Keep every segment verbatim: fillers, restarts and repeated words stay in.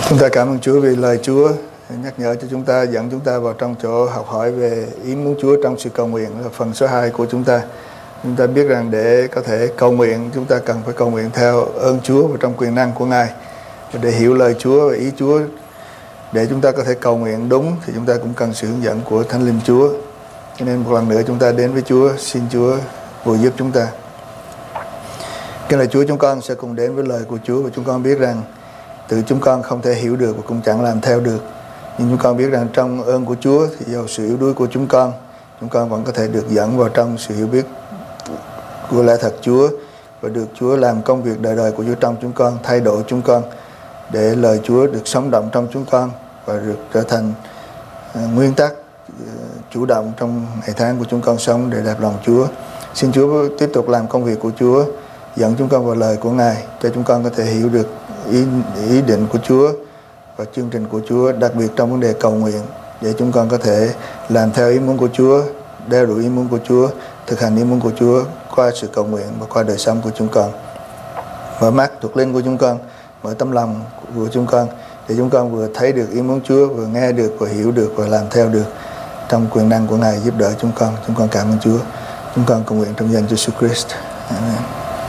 Chúng ta cảm ơn Chúa vì lời Chúa nhắc nhở cho chúng ta, dẫn chúng ta vào trong chỗ học hỏi về ý muốn Chúa trong sự cầu nguyện, là phần số hai của chúng ta. Chúng ta biết rằng để có thể cầu nguyện, chúng ta cần phải cầu nguyện theo ơn Chúa và trong quyền năng của Ngài. Và để hiểu lời Chúa và ý Chúa, để chúng ta có thể cầu nguyện đúng, thì chúng ta cũng cần sự hướng dẫn của Thánh Linh Chúa. Cho nên một lần nữa chúng ta đến với Chúa, xin Chúa phù giúp chúng ta. Cái lời Chúa, chúng con sẽ cùng đến với lời của Chúa, và chúng con biết rằng tự chúng con không thể hiểu được và cũng chẳng làm theo được. Nhưng chúng con biết rằng trong ơn của Chúa, thì dầu sự yếu đuối của chúng con, chúng con vẫn có thể được dẫn vào trong sự hiểu biết của lẽ thật Chúa, và được Chúa làm công việc đời đời của Chúa trong chúng con, thay đổi chúng con, để lời Chúa được sống động trong chúng con và được trở thành uh, nguyên tắc uh, chủ động trong ngày tháng của chúng con sống để đẹp lòng Chúa. Xin Chúa tiếp tục làm công việc của Chúa, dẫn chúng con vào lời của Ngài, cho chúng con có thể hiểu được ý, ý định của Chúa và chương trình của Chúa, đặc biệt trong vấn đề cầu nguyện, để chúng con có thể làm theo ý muốn của Chúa, đeo đuổi ý muốn của Chúa, thực hành ý muốn của Chúa qua sự cầu nguyện và qua đời sống của chúng con. Mở mắt thuộc linh của chúng con, mở tấm lòng của chúng con, để chúng con vừa thấy được ý muốn Chúa, vừa nghe được và hiểu được và làm theo được trong quyền năng của Ngài giúp đỡ chúng con. Chúng con cảm ơn Chúa. Chúng con cầu nguyện trong danh Jesus Christ. Amen.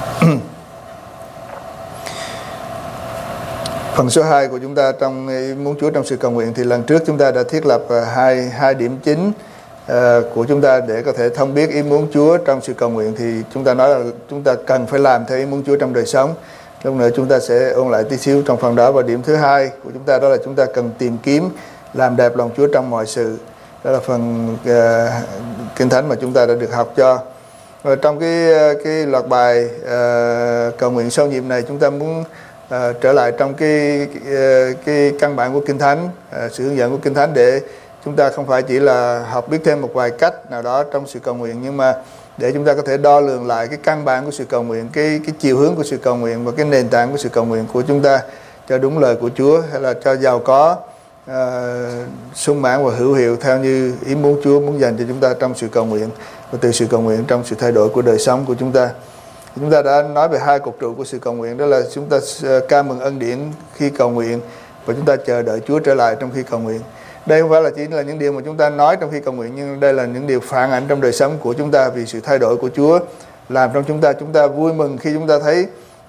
Phần số hai của chúng ta trong ý muốn Chúa trong sự cầu nguyện, thì lần trước chúng ta đã thiết lập hai, hai điểm chính uh, của chúng ta để có thể thông biết ý muốn Chúa trong sự cầu nguyện. Thì chúng ta nói là chúng ta cần phải làm theo ý muốn Chúa trong đời sống. Lúc nữa chúng ta sẽ ôn lại tí xíu trong phần đó. Và điểm thứ hai của chúng ta đó là chúng ta cần tìm kiếm làm đẹp lòng Chúa trong mọi sự. Đó là phần uh, Kinh Thánh mà chúng ta đã được học cho. Và trong cái, cái loạt bài uh, cầu nguyện sâu nhiệm này, chúng ta muốn uh, trở lại trong cái, cái, cái căn bản của Kinh Thánh, uh, sự hướng dẫn của Kinh Thánh, để chúng ta không phải chỉ là học biết thêm một vài cách nào đó trong sự cầu nguyện, nhưng mà để chúng ta có thể đo lường lại cái căn bản của sự cầu nguyện, cái, cái chiều hướng của sự cầu nguyện và cái nền tảng của sự cầu nguyện của chúng ta cho đúng lời của Chúa, hay là cho giàu có, uh, sung mãn và hữu hiệu theo như ý muốn Chúa muốn dành cho chúng ta trong sự cầu nguyện, và từ sự cầu nguyện trong sự thay đổi của đời sống của chúng ta. Chúng ta đã nói về hai cột trụ của sự cầu nguyện, đó là chúng ta ca mừng ân điển khi cầu nguyện, và chúng ta chờ đợi Chúa trở lại trong khi cầu nguyện. Đây không phải là chỉ là những điều mà chúng ta nói trong khi cầu nguyện, nhưng đây là những điều phản ảnh trong đời sống của chúng ta, vì sự thay đổi của Chúa làm trong chúng ta. Chúng ta vui mừng khi chúng ta thấy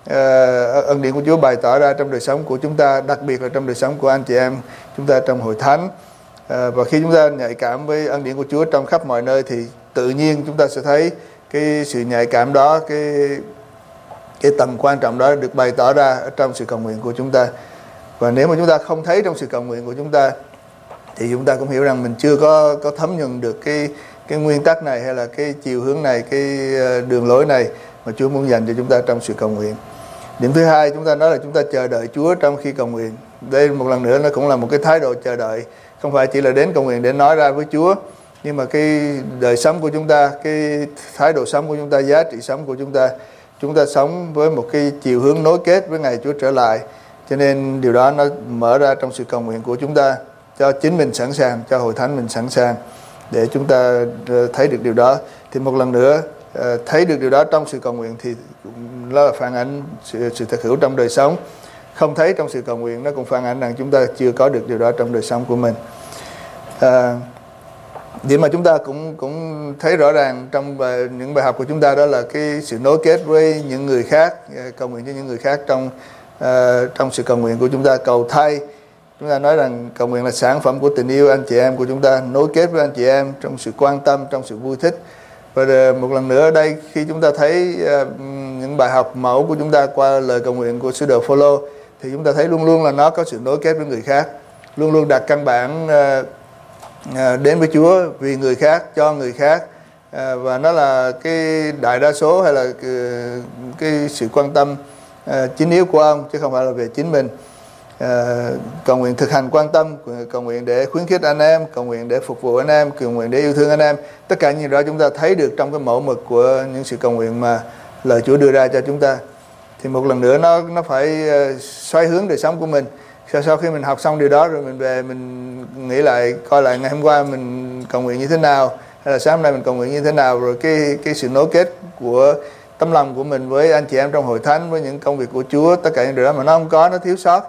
uh, ân điển của Chúa bày tỏ ra trong đời sống của chúng ta, đặc biệt là trong đời sống của anh chị em chúng ta trong hội thánh. Uh, và khi chúng ta nhạy cảm với ân điển của Chúa trong khắp mọi nơi, thì tự nhiên chúng ta sẽ thấy cái sự nhạy cảm đó, cái cái tầm quan trọng đó được bày tỏ ra ở trong sự cầu nguyện của chúng ta. Và nếu mà chúng ta không thấy trong sự cầu nguyện của chúng ta, thì chúng ta cũng hiểu rằng mình chưa có có thấm nhuần được cái cái nguyên tắc này, hay là cái chiều hướng này, cái đường lối này mà Chúa muốn dành cho chúng ta trong sự cầu nguyện. Điểm thứ hai, chúng ta nói là chúng ta chờ đợi Chúa trong khi cầu nguyện. Đây một lần nữa nó cũng là một cái thái độ chờ đợi, không phải chỉ là đến cầu nguyện để nói ra với Chúa, nhưng mà cái đời sống của chúng ta, cái thái độ sống của chúng ta, giá trị sống của chúng ta, chúng ta sống với một cái chiều hướng nối kết với ngày Chúa trở lại. Cho nên điều đó nó mở ra trong sự cầu nguyện của chúng ta, cho chính mình sẵn sàng, cho hội thánh mình sẵn sàng để chúng ta thấy được điều đó. Thì một lần nữa, thấy được điều đó trong sự cầu nguyện thì nó là phản ánh sự, sự thực hữu trong đời sống. Không thấy trong sự cầu nguyện, nó cũng phản ánh rằng chúng ta chưa có được điều đó trong đời sống của mình. À, điểm mà chúng ta cũng cũng thấy rõ ràng trong bài, những bài học của chúng ta, đó là cái sự nối kết với những người khác, cầu nguyện cho những người khác trong uh, trong sự cầu nguyện của chúng ta. Cầu thay, chúng ta nói rằng cầu nguyện là sản phẩm của tình yêu anh chị em của chúng ta, nối kết với anh chị em trong sự quan tâm, trong sự vui thích. Và một lần nữa ở đây, khi chúng ta thấy uh, những bài học mẫu của chúng ta qua lời cầu nguyện của sứ đồ Phôlô, thì chúng ta thấy luôn luôn là nó có sự nối kết với người khác, luôn luôn đặt căn bản uh, À, đến với Chúa vì người khác, cho người khác, à, và nó là cái đại đa số, hay là cái, cái sự quan tâm à, chính yếu của ông, chứ không phải là về chính mình. À, cầu nguyện thực hành quan tâm, cầu nguyện để khuyến khích anh em, cầu nguyện để phục vụ anh em, cầu nguyện để yêu thương anh em. Tất cả những đó chúng ta thấy được trong cái mẫu mực của những sự cầu nguyện mà lời Chúa đưa ra cho chúng ta. Thì một lần nữa nó nó phải xoay hướng đời sống của mình. Sau, sau khi mình học xong điều đó rồi, mình về mình nghĩ lại, coi lại ngày hôm qua mình cầu nguyện như thế nào, hay là sáng hôm nay mình cầu nguyện như thế nào, rồi cái cái sự nối kết của tấm lòng của mình với anh chị em trong hội thánh, với những công việc của Chúa, tất cả những điều đó mà nó không có, nó thiếu sót,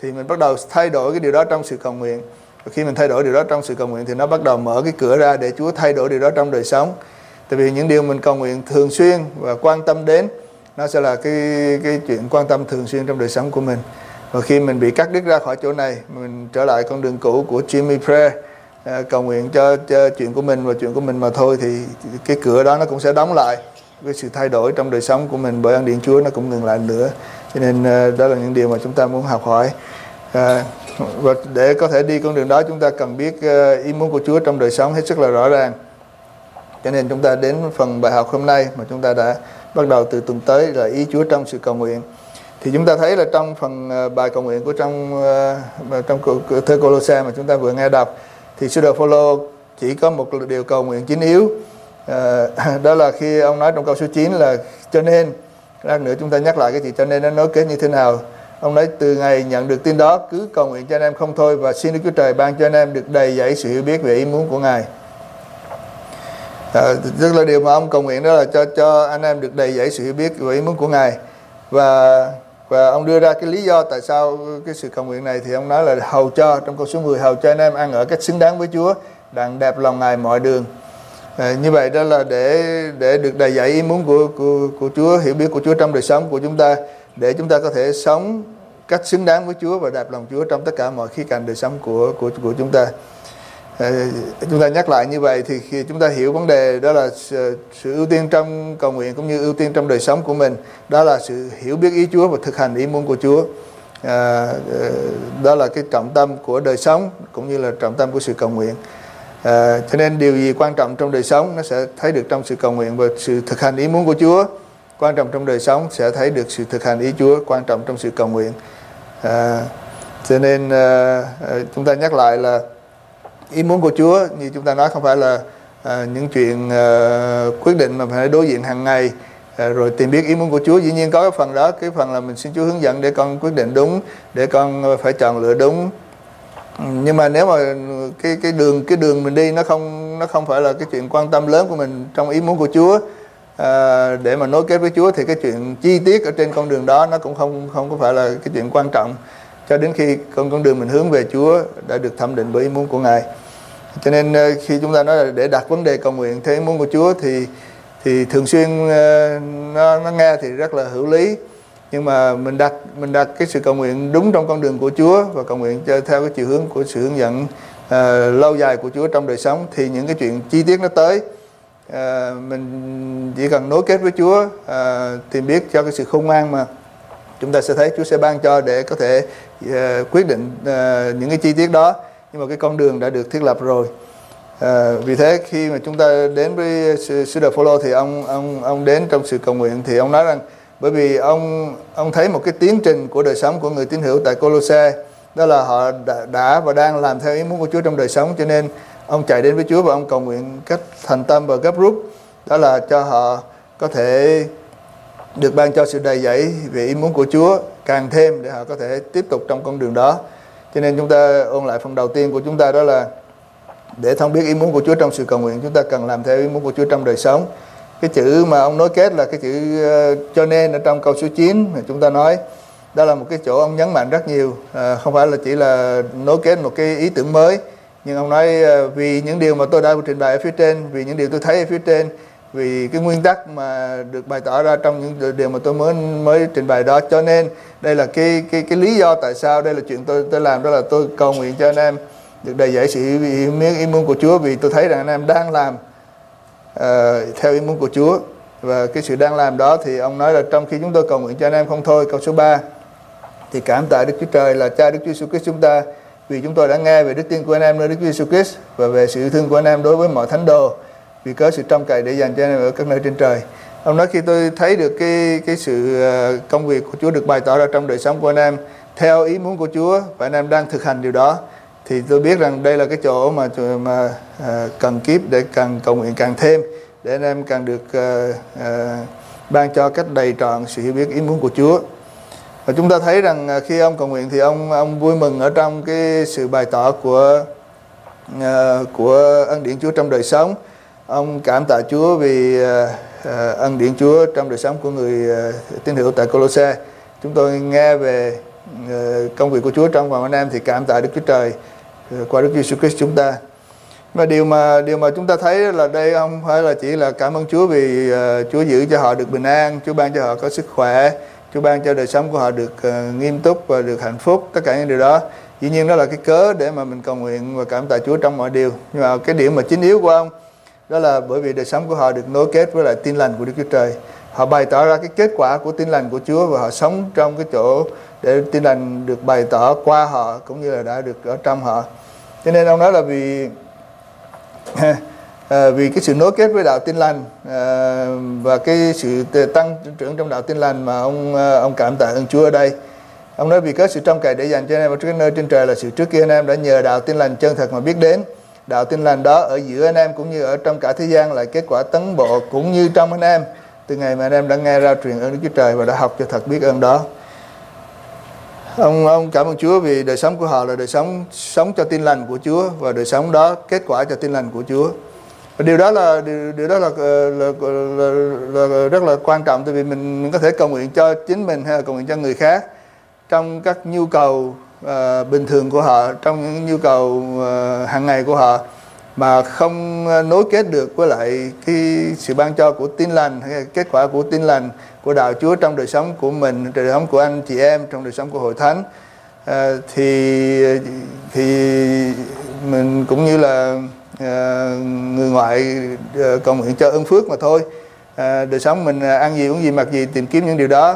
thì mình bắt đầu thay đổi cái điều đó trong sự cầu nguyện. Và khi mình thay đổi điều đó trong sự cầu nguyện thì nó bắt đầu mở cái cửa ra để Chúa thay đổi điều đó trong đời sống. Tại vì những điều mình cầu nguyện thường xuyên và quan tâm đến, nó sẽ là cái cái chuyện quan tâm thường xuyên trong đời sống của mình. Và khi mình bị cắt đứt ra khỏi chỗ này, mình trở lại con đường cũ của Jimmy Prayer, à, cầu nguyện cho, cho chuyện của mình và chuyện của mình mà thôi, thì cái cửa đó nó cũng sẽ đóng lại. Cái sự thay đổi trong đời sống của mình bởi ân điển Chúa nó cũng ngừng lại nữa. Cho nên à, đó là những điều mà chúng ta muốn học hỏi. À, và để có thể đi con đường đó, chúng ta cần biết uh, ý muốn của Chúa trong đời sống hết sức là rõ ràng. Cho nên chúng ta đến phần bài học hôm nay mà chúng ta đã bắt đầu từ tuần tới là ý Chúa trong sự cầu nguyện. Thì chúng ta thấy là trong phần uh, bài cầu nguyện của trong uh, trong thơ Cô-lô-se mà chúng ta vừa nghe đọc, thì sứ đồ Phô-lô chỉ có một điều cầu nguyện chính yếu. Uh, đó là khi ông nói trong câu số chín là cho nên, lát nữa chúng ta nhắc lại cái gì cho nên nó nối kết như thế nào. Ông nói từ ngày nhận được tin đó, cứ cầu nguyện cho anh em không thôi, và xin Đức Chúa Trời ban cho anh em được đầy dẫy sự hiểu biết về ý muốn của Ngài. À, tức là điều mà ông cầu nguyện đó là cho cho anh em được đầy dẫy sự hiểu biết về ý muốn của Ngài. Và và ông đưa ra cái lý do tại sao cái sự cầu nguyện này, thì ông nói là hầu cho, trong câu số mười, hầu cho anh em ăn ở cách xứng đáng với Chúa, đặng đẹp lòng Ngài mọi đường. À, như vậy đó là để để được đầy dẫy ý muốn của của của Chúa, hiểu biết của Chúa trong đời sống của chúng ta, để chúng ta có thể sống cách xứng đáng với Chúa và đẹp lòng Chúa trong tất cả mọi khía cạnh đời sống của của của chúng ta. À, chúng ta nhắc lại như vậy thì khi chúng ta hiểu vấn đề đó là sự, sự ưu tiên trong cầu nguyện cũng như ưu tiên trong đời sống của mình, đó là sự hiểu biết ý Chúa và thực hành ý muốn của Chúa. À, đó là cái trọng tâm của đời sống cũng như là trọng tâm của sự cầu nguyện. À, cho nên điều gì quan trọng trong đời sống nó sẽ thấy được trong sự cầu nguyện, và sự thực hành ý muốn của Chúa quan trọng trong đời sống sẽ thấy được sự thực hành ý Chúa quan trọng trong sự cầu nguyện. À, cho nên à, chúng ta nhắc lại là ý muốn của Chúa như chúng ta nói không phải là à, những chuyện à, quyết định mà phải đối diện hàng ngày, à, rồi tìm biết ý muốn của Chúa. Dĩ nhiên có cái phần đó, cái phần là mình xin Chúa hướng dẫn để con quyết định đúng, để con phải chọn lựa đúng. Nhưng mà nếu mà cái cái đường cái đường mình đi nó không nó không phải là cái chuyện quan tâm lớn của mình trong ý muốn của Chúa, à, để mà nối kết với Chúa, thì cái chuyện chi tiết ở trên con đường đó nó cũng không không có phải là cái chuyện quan trọng, cho đến khi con con đường mình hướng về Chúa đã được thẩm định bởi ý muốn của Ngài. Cho nên khi chúng ta nói là để đặt vấn đề cầu nguyện theo ý muốn của Chúa thì thì thường xuyên nó, nó nghe thì rất là hữu lý, nhưng mà mình đặt mình đặt cái sự cầu nguyện đúng trong con đường của Chúa và cầu nguyện theo cái chiều hướng của sự hướng dẫn uh, lâu dài của Chúa trong đời sống, thì những cái chuyện chi tiết nó tới, uh, mình chỉ cần nối kết với Chúa, uh, tìm biết cho cái sự khôn ngoan mà chúng ta sẽ thấy Chúa sẽ ban cho để có thể uh, quyết định uh, những cái chi tiết đó, nhưng mà cái con đường đã được thiết lập rồi. À, vì thế khi mà chúng ta đến với sứ đồ Phô-lô thì ông ông ông đến trong sự cầu nguyện, thì ông nói rằng bởi vì ông ông thấy một cái tiến trình của đời sống của người tín hữu tại Cô-lô-se, đó là họ đã, đã và đang làm theo ý muốn của Chúa trong đời sống, cho nên ông chạy đến với Chúa và ông cầu nguyện cách thành tâm và gấp rút, đó là cho họ có thể được ban cho sự đầy dẫy về ý muốn của Chúa càng thêm để họ có thể tiếp tục trong con đường đó. Cho nên chúng ta ôn lại phần đầu tiên của chúng ta, đó là để thông biết ý muốn của Chúa trong sự cầu nguyện, chúng ta cần làm theo ý muốn của Chúa trong đời sống. Cái chữ mà ông nối kết là cái chữ uh, cho nên ở trong câu số chín mà chúng ta nói, đó là một cái chỗ ông nhấn mạnh rất nhiều, à, không phải là chỉ là nối kết một cái ý tưởng mới, nhưng ông nói uh, vì những điều mà tôi đã trình bày ở phía trên, vì những điều tôi thấy ở phía trên, vì cái nguyên tắc mà được bày tỏ ra trong những điều mà tôi mới mới trình bày đó, cho nên đây là cái cái cái lý do tại sao đây là chuyện tôi tôi làm, đó là tôi cầu nguyện cho anh em được đầy dẫy sự hiểu biết ý muốn của Chúa, vì tôi thấy rằng anh em đang làm uh, theo ý muốn của Chúa. Và cái sự đang làm đó thì ông nói là trong khi chúng tôi cầu nguyện cho anh em không thôi, câu số ba, thì cảm tạ Đức Chúa Trời là Cha Đức Chúa Jesus Christ chúng ta, vì chúng tôi đã nghe về đức tin của anh em nơi Đức Chúa Jesus Christ và về sự yêu thương của anh em đối với mọi thánh đồ, vì có sự trông cậy để dành cho anh em ở các nơi trên trời. Ông nói khi tôi thấy được cái cái sự công việc của Chúa được bày tỏ ra trong đời sống của anh em theo ý muốn của Chúa, và anh em đang thực hành điều đó, thì tôi biết rằng đây là cái chỗ mà mà uh, cần kiếp để cần cầu nguyện càng thêm, để anh em càng được uh, uh, ban cho cách đầy trọn sự hiểu biết ý muốn của Chúa. Và chúng ta thấy rằng uh, khi ông cầu nguyện thì ông ông vui mừng ở trong cái sự bày tỏ của uh, của ân điển Chúa trong đời sống. Ông cảm tạ Chúa vì uh, uh, ân điển Chúa trong đời sống của người uh, tín hữu tại Cô-lô-se. Chúng tôi nghe về công việc của Chúa trong và anh em thì cảm tạ Đức Chúa Trời qua Đức Giêsu Christ chúng ta. Mà điều mà điều mà chúng ta thấy là đây không phải là chỉ là cảm ơn Chúa vì uh, Chúa giữ cho họ được bình an, Chúa ban cho họ có sức khỏe, Chúa ban cho đời sống của họ được uh, nghiêm túc và được hạnh phúc, tất cả những điều đó. Dĩ nhiên đó là cái cớ để mà mình cầu nguyện và cảm tạ Chúa trong mọi điều. Nhưng mà cái điểm mà chính yếu của ông đó là bởi vì đời sống của họ được nối kết với lại tin lành của Đức Chúa Trời. Họ bày tỏ ra cái kết quả của tin lành của Chúa và họ sống trong cái chỗ để tin lành được bày tỏ qua họ cũng như là đã được ở trong họ. Cho nên ông nói là vì à, vì cái sự nối kết với đạo tin lành à, và cái sự tăng trưởng trong đạo tin lành mà ông ông cảm tạ ơn Chúa ở đây. Ông nói vì có sự trông cậy để dành cho anh em ở cái nơi trên trời là sự trước kia anh em đã nhờ đạo tin lành chân thật mà biết đến. Đạo tin lành đó ở giữa anh em cũng như ở trong cả thế gian là kết quả tấn bộ cũng như trong anh em từ ngày mà anh em đã nghe ra truyền ơn Đức Chúa Trời và đã học cho thật biết ơn đó. Ông ông cảm ơn Chúa vì đời sống của họ là đời sống sống cho tin lành của Chúa và đời sống đó kết quả cho tin lành của Chúa. Và điều đó là điều, điều đó là là, là, là, là, là rất là quan trọng, tại vì mình, mình có thể cầu nguyện cho chính mình hay là cầu nguyện cho người khác trong các nhu cầu uh, bình thường của họ, trong những nhu cầu uh, hàng ngày của họ mà không nối kết được với lại cái sự ban cho của tin lành hay kết quả của tin lành của đạo Chúa trong đời sống của mình, đời sống của anh chị em, trong đời sống của hội thánh, à, thì thì mình cũng như là à, người ngoại à, cầu nguyện cho ơn phước mà thôi. À, đời sống mình ăn gì uống gì mặc gì tìm kiếm những điều đó.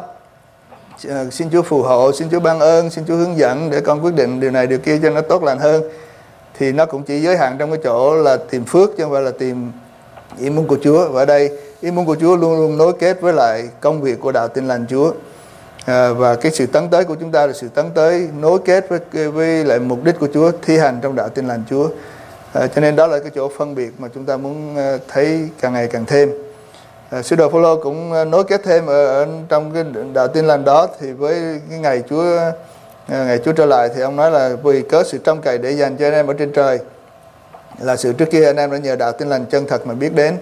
À, xin Chúa phù hộ, xin Chúa ban ơn, xin Chúa hướng dẫn để con quyết định điều này điều kia cho nó tốt lành hơn. Thì nó cũng chỉ giới hạn trong cái chỗ là tìm phước chứ không phải là tìm ý muốn của Chúa. Và ở đây ý muốn của Chúa luôn luôn nối kết với lại công việc của đạo tin lành Chúa, à, và cái sự tấn tới của chúng ta là sự tấn tới nối kết với với lại mục đích của Chúa thi hành trong đạo tin lành Chúa. À, cho nên đó là cái chỗ phân biệt mà chúng ta muốn thấy càng ngày càng thêm. À, Sứ đồ Phôlô cũng nối kết thêm ở, ở trong cái đạo tin lành đó thì với cái ngày Chúa ngày Chúa trở lại thì ông nói là vì có sự trông cậy để dành cho anh em ở trên trời là sự trước kia anh em đã nhờ đạo tin lành chân thật mà biết đến.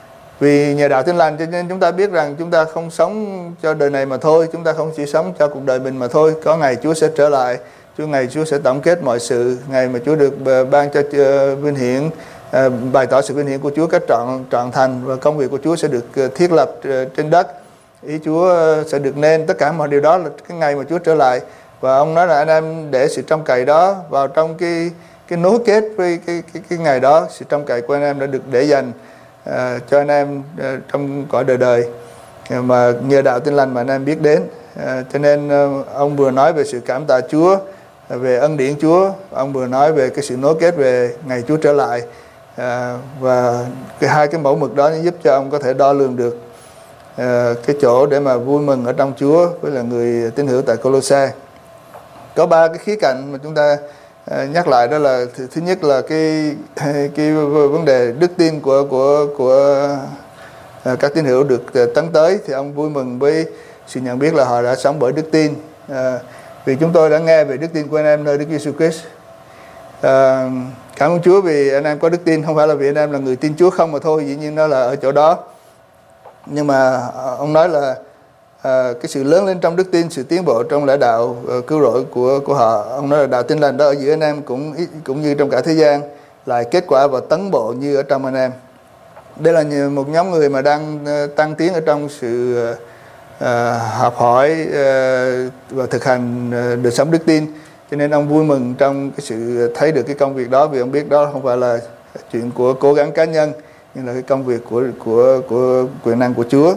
Vì nhờ đạo tin lành cho nên chúng ta biết rằng chúng ta không sống cho đời này mà thôi, chúng ta không chỉ sống cho cuộc đời mình mà thôi. Có ngày Chúa sẽ trở lại, Chúa ngày Chúa sẽ tổng kết mọi sự, ngày mà Chúa được ban cho vinh hiển, bày tỏ sự vinh hiển của Chúa cách trọn trọn thành và công việc của Chúa sẽ được thiết lập trên đất. Ý Chúa sẽ được nên, tất cả mọi điều đó là cái ngày mà Chúa trở lại. Và ông nói là anh em để sự trông cậy đó vào trong cái cái nối kết với cái cái cái ngày đó. Sự trông cậy của anh em đã được để dành uh, cho anh em uh, trong cõi đời đời uh, mà nhờ đạo tin lành mà anh em biết đến. Uh, cho nên uh, ông vừa nói về sự cảm tạ Chúa, uh, về ân điển Chúa, ông vừa nói về cái sự nối kết về ngày Chúa trở lại, uh, và cái hai cái mẫu mực đó giúp cho ông có thể đo lường được uh, cái chỗ để mà vui mừng ở trong Chúa với là người tín hữu tại Cô-lô-se. Có ba cái khía cạnh mà chúng ta uh, nhắc lại, đó là th- thứ nhất là cái cái vấn đề đức tin của của của uh, các tín hữu được uh, tấn tới, thì ông vui mừng với sự nhận biết là họ đã sống bởi đức tin. Uh, vì chúng tôi đã nghe về đức tin của anh em nơi Đức Giêsu Christ. Uh, cảm ơn Chúa vì anh em có đức tin, không phải là vì anh em là người tin Chúa không mà thôi, dĩ nhiên nó là ở chỗ đó. Nhưng mà uh, ông nói là À, cái sự lớn lên trong đức tin, sự tiến bộ trong lẽ đạo uh, cứu rỗi của của họ. Ông nói là đạo tin lành đó ở giữa anh em cũng cũng như trong cả thế gian là kết quả và tấn bộ như ở trong anh em. Đây là một nhóm người mà đang uh, tăng tiến ở trong sự uh, uh, học hỏi uh, và thực hành uh, đời sống đức tin. Cho nên ông vui mừng trong cái sự thấy được cái công việc đó, vì ông biết đó không phải là chuyện của cố gắng cá nhân, nhưng là cái công việc của của của quyền năng của Chúa.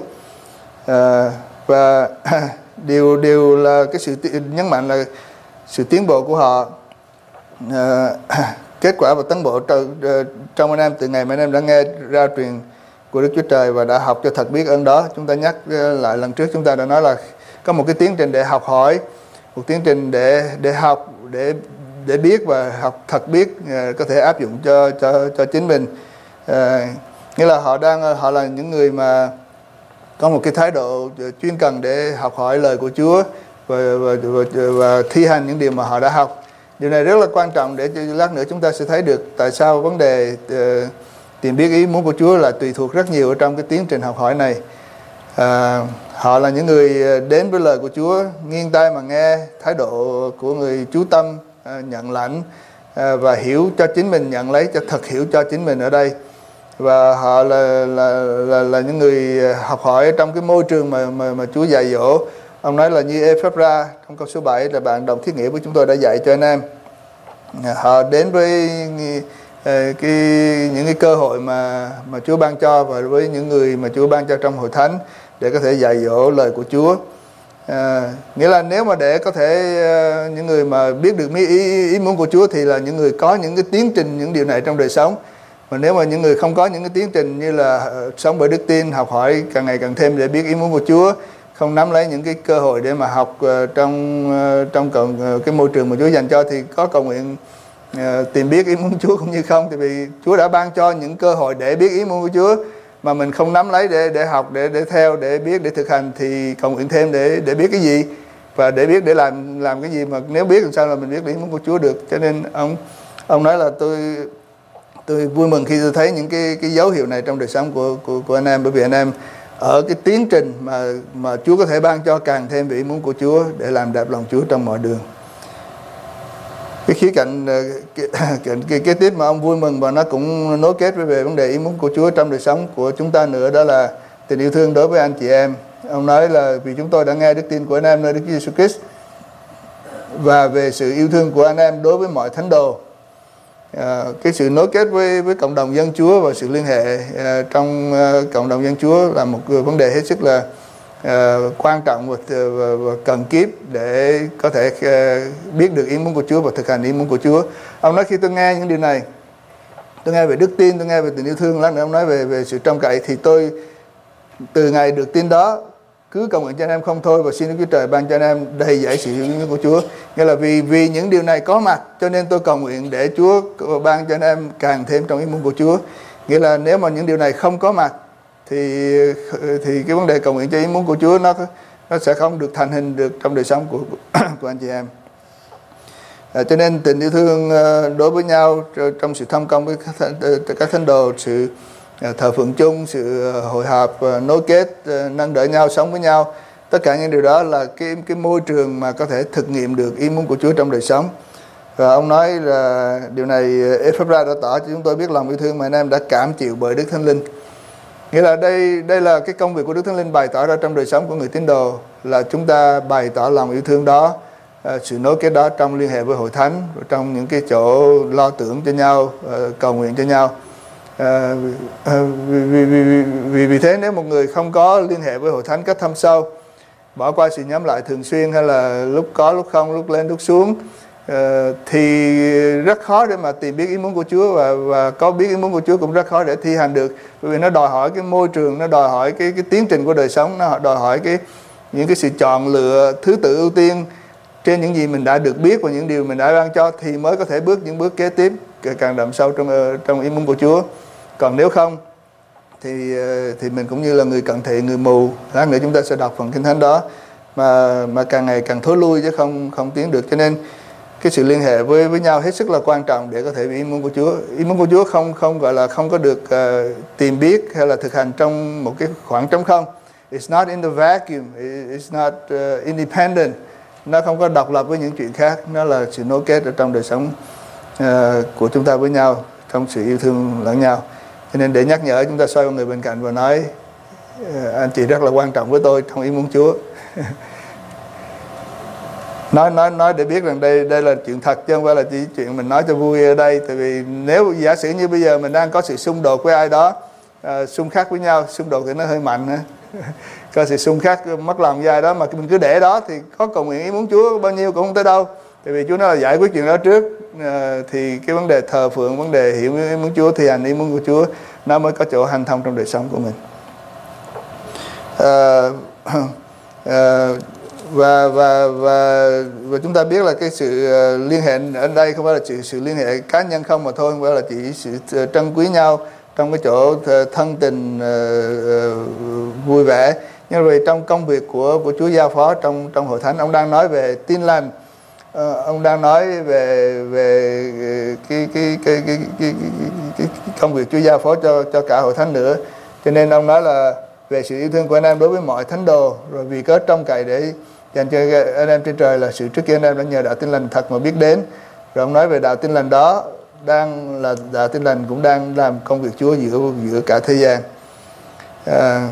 Uh, và điều điều là cái sự nhấn mạnh là sự tiến bộ của họ, uh, kết quả và tấn bộ trong, uh, trong anh em từ ngày mà anh em đã nghe ra truyền của Đức Chúa Trời và đã học cho thật biết ơn đó. Chúng ta nhắc uh, lại lần trước chúng ta đã nói là có một cái tiến trình để học hỏi, một tiến trình để để học, để để biết và học thật biết, uh, có thể áp dụng cho cho cho chính mình. Uh, nghĩa là họ đang họ là những người mà có một cái thái độ chuyên cần để học hỏi lời của Chúa và, và, và, và thi hành những điều mà họ đã học. Điều này rất là quan trọng để lát nữa chúng ta sẽ thấy được tại sao vấn đề uh, tìm biết ý muốn của Chúa là tùy thuộc rất nhiều ở trong cái tiến trình học hỏi này. À, họ là những người đến với lời của Chúa, nghiêng tai mà nghe, thái độ của người chú tâm, à, nhận lãnh, à, và hiểu cho chính mình, nhận lấy cho thật hiểu cho chính mình ở đây. Và họ là là là, là những người học hỏi trong cái môi trường mà mà, mà Chúa dạy dỗ. Ông nói là như Ephra trong câu số bảy là bạn đồng thiết nghĩa với chúng tôi đã dạy cho anh em. À, họ đến với cái những cái cơ hội mà mà Chúa ban cho, và với những người mà Chúa ban cho trong hội thánh để có thể dạy dỗ lời của Chúa. À, nghĩa là nếu mà để có thể uh, những người mà biết được ý, ý, ý muốn của Chúa thì là những người có những cái tiến trình những điều này trong đời sống. Mà nếu mà những người không có những cái tiến trình như là uh, sống bởi đức tin, học hỏi càng ngày càng thêm để biết ý muốn của Chúa, không nắm lấy những cái cơ hội để mà học uh, trong uh, trong cộng, uh, cái môi trường mà Chúa dành cho, thì có cầu nguyện uh, tìm biết ý muốn Chúa cũng như không. Tại vì Chúa đã ban cho những cơ hội để biết ý muốn của Chúa mà mình không nắm lấy để để học, để để theo, để biết, để thực hành, thì cầu nguyện thêm để để biết cái gì và để biết để làm làm cái gì. Mà nếu biết làm sao là mình biết ý muốn của Chúa được. Cho nên ông ông nói là tôi tôi vui mừng khi tôi thấy những cái cái dấu hiệu này trong đời sống của của của anh em, bởi vì anh em ở cái tiến trình mà mà Chúa có thể ban cho càng thêm về ý muốn của Chúa để làm đẹp lòng Chúa trong mọi đường. Cái khía cạnh cái, cái, cái, cái tiếp mà ông vui mừng và nó cũng nối kết với về vấn đề ý muốn của Chúa trong đời sống của chúng ta nữa, đó là tình yêu thương đối với anh chị em. Ông nói là vì chúng tôi đã nghe đức tin của anh em nơi Đức Chúa Giêsu Christ và về sự yêu thương của anh em đối với mọi thánh đồ. À, cái sự nối kết với với cộng đồng dân Chúa và sự liên hệ à, trong à, cộng đồng dân Chúa là một vấn đề hết sức là à, quan trọng và, và, và cần kiếp để có thể à, biết được ý muốn của Chúa và thực hành ý muốn của Chúa. Ông nói khi tôi nghe những điều này, tôi nghe về đức tin, tôi nghe về tình yêu thương, lát nữa ông nói về về sự trông cậy, thì tôi từ ngày được tin đó cứ cầu nguyện cho anh em không thôi, và xin Đức Chúa Trời ban cho anh em đầy dẫy sự yêu mến của Chúa. Nghĩa là vì vì những điều này có mặt cho nên tôi cầu nguyện để Chúa ban cho anh em càng thêm trong ý muốn của Chúa. Nghĩa là nếu mà những điều này không có mặt thì thì cái vấn đề cầu nguyện cho ý muốn của Chúa nó nó sẽ không được thành hình được trong đời sống của của anh chị em. À, cho nên tình yêu thương đối với nhau trong sự thông công với các thánh đồ, sự thờ phượng chung, sự hội họp, nối kết, nâng đỡ nhau, sống với nhau, tất cả những điều đó là cái cái môi trường mà có thể thực nghiệm được ý muốn của Chúa trong đời sống. Và ông nói là điều này Ephra đã tỏ cho chúng tôi biết lòng yêu thương mà anh em đã cảm chịu bởi Đức Thánh Linh. Nghĩa là đây đây là cái công việc của Đức Thánh Linh bày tỏ ra trong đời sống của người tín đồ, là chúng ta bày tỏ lòng yêu thương đó, sự nối kết đó trong liên hệ với hội thánh, trong những cái chỗ lo tưởng cho nhau, cầu nguyện cho nhau. À, vì, vì, vì, vì, vì thế nếu một người không có liên hệ với hội thánh cách thâm sâu, bỏ qua sự nhóm lại thường xuyên, hay là lúc có lúc không, lúc lên lúc xuống, à, thì rất khó để mà tìm biết ý muốn của Chúa, và, và có biết ý muốn của Chúa cũng rất khó để thi hành được, bởi vì nó đòi hỏi cái môi trường, nó đòi hỏi cái, cái tiến trình của đời sống, nó đòi hỏi cái những cái sự chọn lựa, thứ tự ưu tiên trên những gì mình đã được biết và những điều mình đã ban cho, thì mới có thể bước những bước kế tiếp càng đậm sâu trong trong ý muốn của Chúa. Còn nếu không thì thì mình cũng như là người cận thị, người mù. Lát nữa chúng ta sẽ đọc phần Kinh Thánh đó mà mà càng ngày càng thối lui chứ không không tiến được. Cho nên cái sự liên hệ với với nhau hết sức là quan trọng để có thể bị ý muốn của Chúa. Ý muốn của Chúa không không gọi là không có được uh, tìm biết hay là thực hành trong một cái khoảng trống không. It's not in the vacuum. It's not uh, independent. Nó không có độc lập với những chuyện khác. Nó là sự nối kết ở trong đời sống uh, của chúng ta với nhau, trong sự yêu thương lẫn nhau. Cho nên để nhắc nhở, chúng ta xoay vào người bên cạnh và nói anh chị rất là quan trọng với tôi trong ý muốn Chúa. nói nói nói để biết rằng đây đây là chuyện thật, chứ không phải là chỉ chuyện mình nói cho vui ở đây. Tại vì nếu giả sử như bây giờ mình đang có sự xung đột với ai đó, uh, xung khắc với nhau, xung đột thì nó hơi mạnh nữa. Có sự xung khắc mất lòng với ai đó mà mình cứ để đó thì có cầu nguyện ý muốn Chúa bao nhiêu cũng không tới đâu. Tại vì Chúa nói là giải quyết chuyện đó trước, uh, thì cái vấn đề thờ phượng, vấn đề hiểu ý muốn Chúa, thi hành ý muốn của Chúa, nó mới có chỗ hành thông trong đời sống của mình. Uh, uh, và, và và và chúng ta biết là cái sự uh, liên hệ ở đây không phải là chỉ sự liên hệ cá nhân không mà thôi, không phải là chỉ sự uh, trân quý nhau trong cái chỗ thân tình uh, uh, vui vẻ, nhưng vì trong công việc của của Chúa giao phó trong trong hội thánh, ông đang nói về tin lành, uh, ông đang nói về về cái cái cái cái, cái, cái, cái, cái công việc Chúa giao phó cho cho cả hội thánh nữa. Cho nên ông nói là về sự yêu thương của anh em đối với mọi thánh đồ, rồi vì cớ trông cậy để dành cho anh em trên trời là sự trước kia anh em đã nhờ đạo tin lành thật mà biết đến. Rồi ông nói về đạo tin lành đó đang là đạo tin lành cũng đang làm công việc Chúa giữa giữa cả thế gian. À,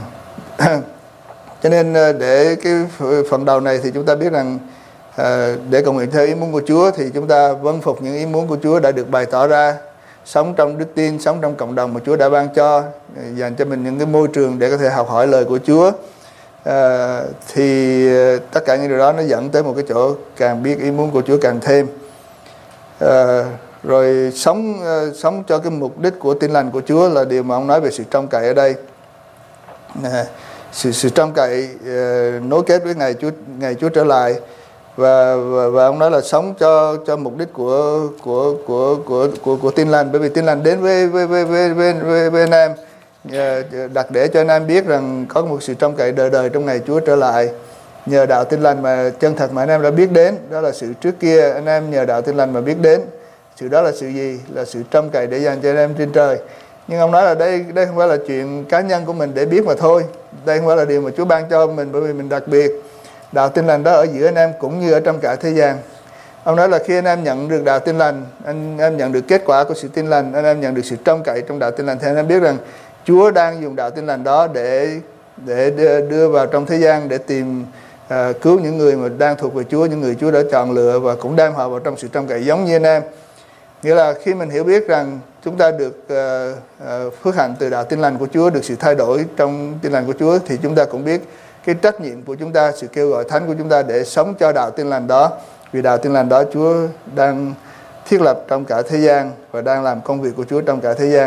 cho nên để cái phần đầu này thì chúng ta biết rằng à, để cầu nguyện theo ý muốn của Chúa thì chúng ta vâng phục những ý muốn của Chúa đã được bày tỏ ra, sống trong đức tin, sống trong cộng đồng mà Chúa đã ban cho, dành cho mình những cái môi trường để có thể học hỏi lời của Chúa. À, thì tất cả những điều đó nó dẫn tới một cái chỗ càng biết ý muốn của Chúa càng thêm. À, rồi sống sống cho cái mục đích của tin lành của Chúa là điều mà ông nói về sự trông cậy ở đây. À, sự sự trông cậy uh, nối kết với ngày Chúa ngày Chúa trở lại, và và, và ông nói là sống cho cho mục đích của của của của của, của tin lành, bởi vì tin lành đến với với với với với, với, với anh em, uh, đặt để cho anh em biết rằng có một sự trông cậy đời đời trong ngày Chúa trở lại. Nhờ đạo tin lành mà chân thật mà anh em đã biết đến, đó là sự trước kia anh em nhờ đạo tin lành mà biết đến. Sự đó là sự gì? Là sự trông cậy để dành cho anh em trên trời. Nhưng ông nói là đây đây không phải là chuyện cá nhân của mình để biết mà thôi. Đây không phải là điều mà Chúa ban cho mình bởi vì mình đặc biệt. Đạo tin lành đó ở giữa anh em cũng như ở trong cả thế gian. Ông nói là khi anh em nhận được đạo tin lành, anh em nhận được kết quả của sự tin lành, anh em nhận được sự trông cậy trong đạo tin lành, thì anh em biết rằng Chúa đang dùng đạo tin lành đó để để đưa vào trong thế gian để tìm uh, cứu những người mà đang thuộc về Chúa, những người Chúa đã chọn lựa, và cũng đem họ vào trong sự trông cậy giống như anh em. Nghĩa là khi mình hiểu biết rằng chúng ta được uh, uh, phước hạnh từ đạo tin lành của Chúa, được sự thay đổi trong tin lành của Chúa, thì chúng ta cũng biết cái trách nhiệm của chúng ta, sự kêu gọi thánh của chúng ta để sống cho đạo tin lành đó. Vì đạo tin lành đó Chúa đang thiết lập trong cả thế gian và đang làm công việc của Chúa trong cả thế gian.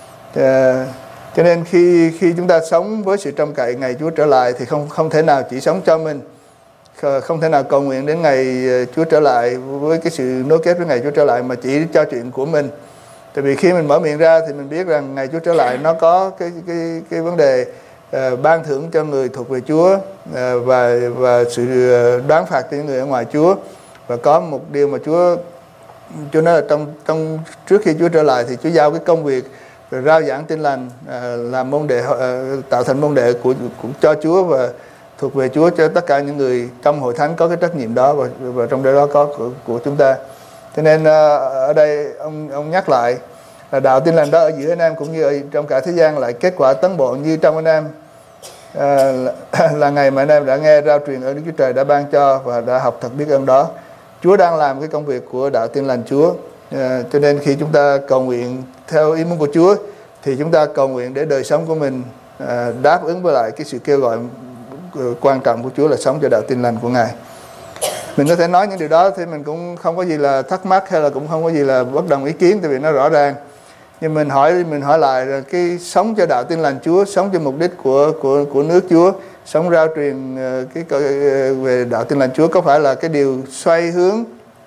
Uh, cho nên khi khi chúng ta sống với sự trông cậy ngày Chúa trở lại thì không không thể nào chỉ sống cho mình, không thể nào cầu nguyện đến ngày Chúa trở lại với cái sự nối kết với ngày Chúa trở lại mà chỉ cho chuyện của mình. Tại vì khi mình mở miệng ra thì mình biết rằng ngày Chúa trở lại nó có cái cái cái vấn đề uh, ban thưởng cho người thuộc về Chúa, uh, và và sự đoán phạt cho những người ở ngoài Chúa. Và có một điều mà Chúa Chúa nói là trong trong trước khi Chúa trở lại thì Chúa giao cái công việc rồi rao giảng tin lành, uh, làm môn đệ, uh, tạo thành môn đệ của, của cho Chúa và thuộc về Chúa cho tất cả những người trong hội thánh có cái trách nhiệm đó, và, và trong đó có của, của chúng ta. Cho nên uh, ở đây ông ông nhắc lại là đạo tin lành đó ở giữa anh em cũng như ở trong cả thế gian lại kết quả tấn bộ như trong anh em, uh, là, là ngày mà anh em đã nghe rao truyền ở Đức Chúa Trời đã ban cho và đã học thật biết ơn đó. Chúa đang làm cái công việc của đạo tin lành Chúa. Uh, cho nên khi chúng ta cầu nguyện theo ý muốn của Chúa thì chúng ta cầu nguyện để đời sống của mình uh, đáp ứng với lại cái sự kêu gọi quan trọng của Chúa là sống cho đạo tin lành của Ngài. Mình có thể nói những điều đó thì mình cũng không có gì là thắc mắc hay là cũng không có gì là bất đồng ý kiến, tại vì nó rõ ràng. Nhưng mình hỏi mình hỏi lại là cái sống cho đạo tin lành Chúa, sống cho mục đích của của của nước Chúa, sống rao truyền cái về đạo tin lành Chúa có phải là cái điều xoay hướng,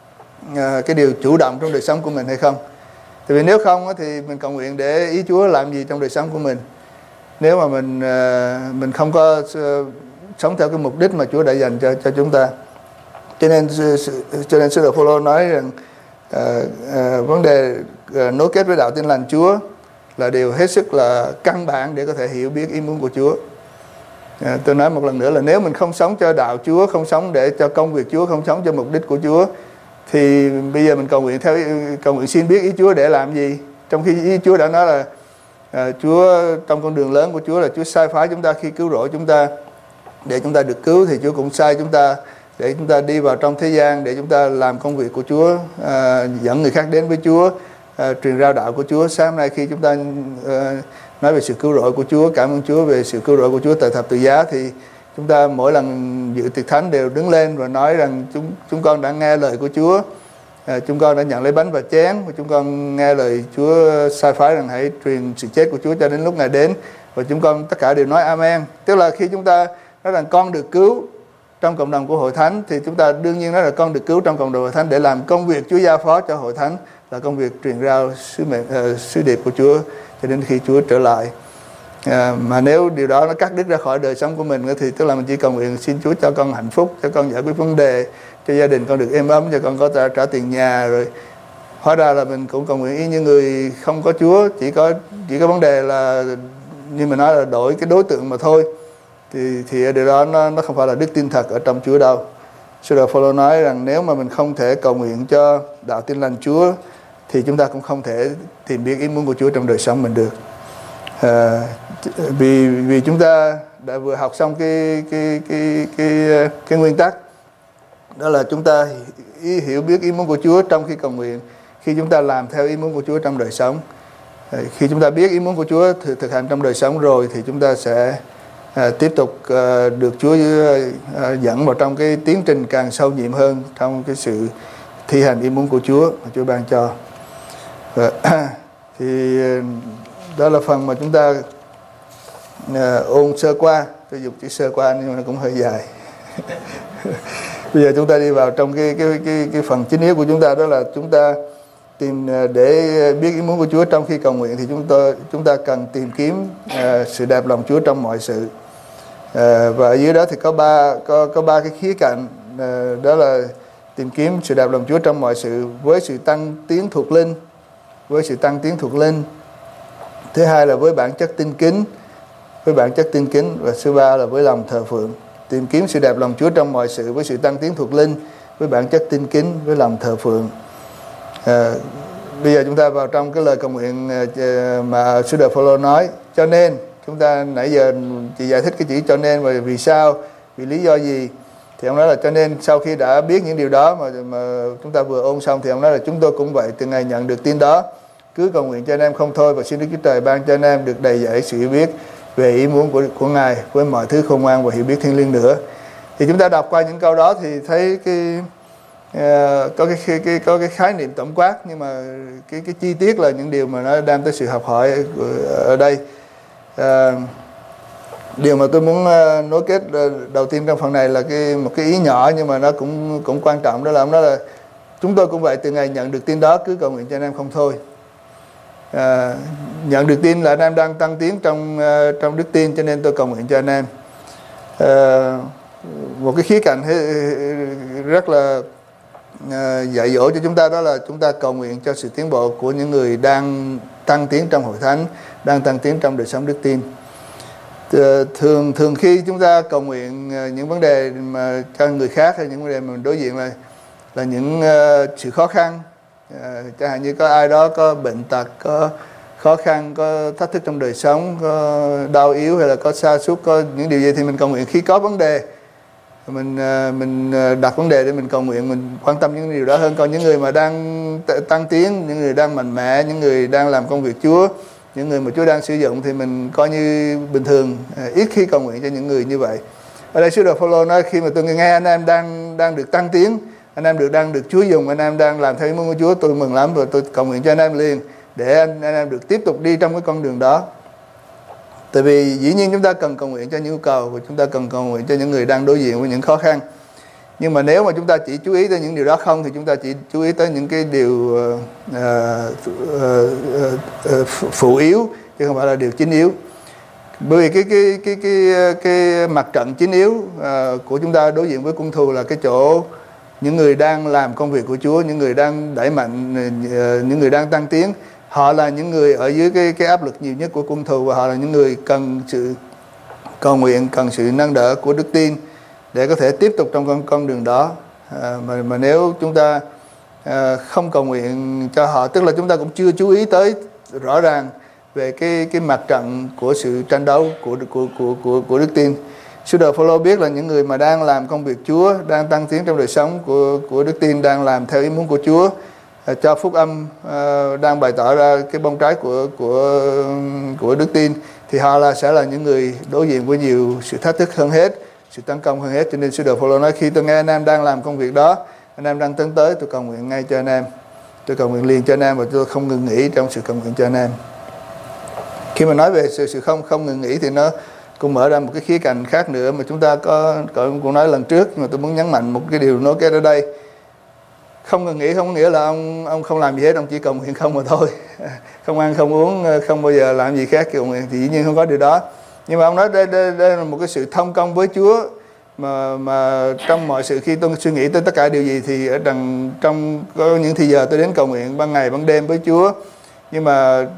cái điều chủ động trong đời sống của mình hay không? Tại vì nếu không thì mình cầu nguyện để ý Chúa làm gì trong đời sống của mình. Nếu mà mình mình không có sống theo cái mục đích mà Chúa đã dành cho cho chúng ta. Cho nên cho nên sứ đồ Phaolô nói rằng uh, uh, vấn đề uh, nối kết với đạo tin lành Chúa là điều hết sức là căn bản để có thể hiểu biết ý muốn của Chúa. Uh, tôi nói một lần nữa là nếu mình không sống cho đạo Chúa, không sống để cho công việc Chúa, không sống cho mục đích của Chúa, thì bây giờ mình cầu nguyện theo cầu nguyện xin biết ý Chúa để làm gì? Trong khi ý Chúa đã nói là uh, Chúa trong con đường lớn của Chúa là Chúa sai phái chúng ta khi cứu rỗi chúng ta để chúng ta được cứu, thì Chúa cũng sai chúng ta để chúng ta đi vào trong thế gian để chúng ta làm công việc của Chúa, à, dẫn người khác đến với Chúa, à, truyền rao đạo của Chúa. Sáng hôm nay khi chúng ta à, nói về sự cứu rỗi của Chúa, cảm ơn Chúa về sự cứu rỗi của Chúa tại thập tự giá, thì chúng ta mỗi lần dự tiệc thánh đều đứng lên và nói rằng chúng chúng con đã nghe lời của Chúa, à, chúng con đã nhận lấy bánh và chén, và chúng con nghe lời Chúa sai phái rằng hãy truyền sự chết của Chúa cho đến lúc Ngài đến, và chúng con tất cả đều nói amen. Tức là khi chúng ta nói rằng con được cứu trong cộng đồng của hội thánh thì chúng ta đương nhiên nói là con được cứu trong cộng đồng hội thánh để làm công việc Chúa giao phó cho hội thánh, là công việc truyền rao sứ mệnh uh, sứ điệp của Chúa cho đến khi Chúa trở lại. Uh, mà nếu điều đó nó cắt đứt ra khỏi đời sống của mình thì tức là mình chỉ cầu nguyện xin Chúa cho con hạnh phúc, cho con giải quyết vấn đề, cho gia đình con được êm ấm, cho con có trả, trả tiền nhà, rồi hóa ra là mình cũng cầu nguyện y như người không có Chúa, chỉ có chỉ có vấn đề là nhưng mà nói là đổi cái đối tượng mà thôi, thì thì điều đó nó nó không phải là đức tin thật ở trong Chúa đâu. Sư đồ Phaolô nói rằng nếu mà mình không thể cầu nguyện cho đạo Tin Lành Chúa thì chúng ta cũng không thể tìm biết ý muốn của Chúa trong đời sống mình được. À, vì vì chúng ta đã vừa học xong cái cái cái cái cái, cái nguyên tắc đó là chúng ta ý, hiểu biết ý muốn của Chúa trong khi cầu nguyện, khi chúng ta làm theo ý muốn của Chúa trong đời sống. À, khi chúng ta biết ý muốn của Chúa thực, thực hành trong đời sống rồi thì chúng ta sẽ à, tiếp tục à, được Chúa à, dẫn vào trong cái tiến trình càng sâu nhiệm hơn trong cái sự thi hành ý muốn của Chúa mà Chúa ban cho. Và, thì đó là phần mà chúng ta à, ôn sơ qua. Tôi dùng chữ sơ qua nhưng mà nó cũng hơi dài. Bây giờ chúng ta đi vào trong cái cái cái cái phần chính yếu của chúng ta, đó là chúng ta tìm để biết ý muốn của Chúa trong khi cầu nguyện thì chúng ta chúng ta cần tìm kiếm uh, sự đẹp lòng Chúa trong mọi sự. Uh, và ở dưới đó thì có ba có có ba cái khía cạnh, uh, đó là tìm kiếm sự đẹp lòng Chúa trong mọi sự với sự tăng tiến thuộc linh, với sự tăng tiến thuộc linh. Thứ hai là với bản chất tin kính, với bản chất tin kính, và thứ ba là với lòng thờ phượng. Tìm kiếm sự đẹp lòng Chúa trong mọi sự với sự tăng tiến thuộc linh, với bản chất tin kính, với lòng thờ phượng. À, bây giờ chúng ta vào trong cái lời cầu nguyện mà sứ đồ Phaolô nói. Cho nên chúng ta nãy giờ chỉ giải thích cái chữ cho nên, và vì sao, vì lý do gì. Thì ông nói là cho nên sau khi đã biết những điều đó mà, mà chúng ta vừa ôn xong, thì ông nói là chúng tôi cũng vậy, từ ngày nhận được tin đó cứ cầu nguyện cho anh em không thôi, và xin Đức Chúa Trời ban cho anh em được đầy dẫy sự hiểu biết về ý muốn của của Ngài với mọi thứ khôn ngoan và hiểu biết thiêng liêng nữa. Thì chúng ta đọc qua những câu đó thì thấy cái uh, có cái, cái, cái có cái khái niệm tổng quát, nhưng mà cái cái chi tiết là những điều mà nó đem tới sự học hỏi ở, ở đây. Uh, điều mà tôi muốn uh, nối kết uh, đầu tiên trong phần này là cái một cái ý nhỏ nhưng mà nó cũng cũng quan trọng, đó là đó là chúng tôi cũng vậy, từ ngày nhận được tin đó cứ cầu nguyện cho anh em không thôi. À, nhận được tin là anh em đang tăng tiến trong uh, trong đức tin, cho nên tôi cầu nguyện cho anh em. À, một cái khía cạnh rất là uh, dạy dỗ cho chúng ta, đó là chúng ta cầu nguyện cho sự tiến bộ của những người đang tăng tiến trong hội thánh, đang tăng tiến trong đời sống đức tin. Thường thường khi chúng ta cầu nguyện những vấn đề mà cho người khác, hay những vấn đề mà mình đối diện là là những uh, sự khó khăn, À, chẳng hạn như có ai đó có bệnh tật, có khó khăn, có thách thức trong đời sống, có đau yếu hay là có sa sút, có những điều gì thì mình cầu nguyện. Khi có vấn đề mình mình đặt vấn đề để mình cầu nguyện, mình quan tâm những điều đó hơn. Còn những người mà đang tăng tiến, những người đang mạnh mẽ, những người đang làm công việc Chúa, những người mà Chúa đang sử dụng thì mình coi như bình thường, ít khi cầu nguyện cho những người như vậy. Ở đây sứ đồ Phaolô nói khi mà tôi nghe anh em đang đang được tăng tiến, anh em được đang được Chúa dùng, anh em đang làm theo ý muốn của Chúa, tôi mừng lắm, và tôi cầu nguyện cho anh em liền để anh, anh em được tiếp tục đi trong cái con đường đó. Tại vì dĩ nhiên chúng ta cần cầu nguyện cho nhu cầu, và chúng ta cần cầu nguyện cho những người đang đối diện với những khó khăn. Nhưng mà nếu mà chúng ta chỉ chú ý tới những điều đó không, thì chúng ta chỉ chú ý tới những cái điều uh, uh, uh, uh, phụ yếu chứ không phải là điều chính yếu. Bởi vì cái cái cái cái cái mặt trận chính yếu uh, của chúng ta đối diện với quân thù là cái chỗ những người đang làm công việc của Chúa, những người đang đẩy mạnh, những người đang tăng tiến. Họ là những người ở dưới cái cái áp lực nhiều nhất của quân thù, và họ là những người cần sự cầu nguyện, cần sự nâng đỡ của đức tin để có thể tiếp tục trong con con đường đó. À, mà mà nếu chúng ta à, không cầu nguyện cho họ, tức là chúng ta cũng chưa chú ý tới rõ ràng về cái cái mặt trận của sự tranh đấu của của của của, của đức tin. Sứ đồ Phaolô biết là những người mà đang làm công việc Chúa, đang tăng tiến trong đời sống của của đức tin, đang làm theo ý muốn của Chúa, cho phúc âm, đang bày tỏ ra cái bông trái của của của đức tin, thì họ là sẽ là những người đối diện với nhiều sự thách thức hơn hết, sự tấn công hơn hết. Cho nên sứ đồ Phaolô nói khi tôi nghe anh em đang làm công việc đó, anh em đang tiến tới, tôi cầu nguyện ngay cho anh em, tôi cầu nguyện liền cho anh em, và tôi không ngừng nghỉ trong sự cầu nguyện cho anh em. Khi mà nói về sự sự không không ngừng nghỉ thì nó cũng mở ra một cái khía cạnh khác nữa mà chúng ta có, có cũng nói lần trước, nhưng mà tôi muốn nhấn mạnh một cái điều nói cái ở đây. Không ngừng nghỉ không có nghĩa là ông ông không làm gì hết, ông chỉ cầu nguyện không mà thôi. Không ăn không uống, không bao giờ làm gì khác cầu nguyện, thì dĩ nhiên không có điều đó. Nhưng mà ông nói đây, đây, đây là một cái sự thông công với Chúa, mà mà trong mọi sự, khi tôi suy nghĩ tới tất cả điều gì thì ở đằng trong có những thì giờ tôi đến cầu nguyện ban ngày ban đêm với Chúa, nhưng mà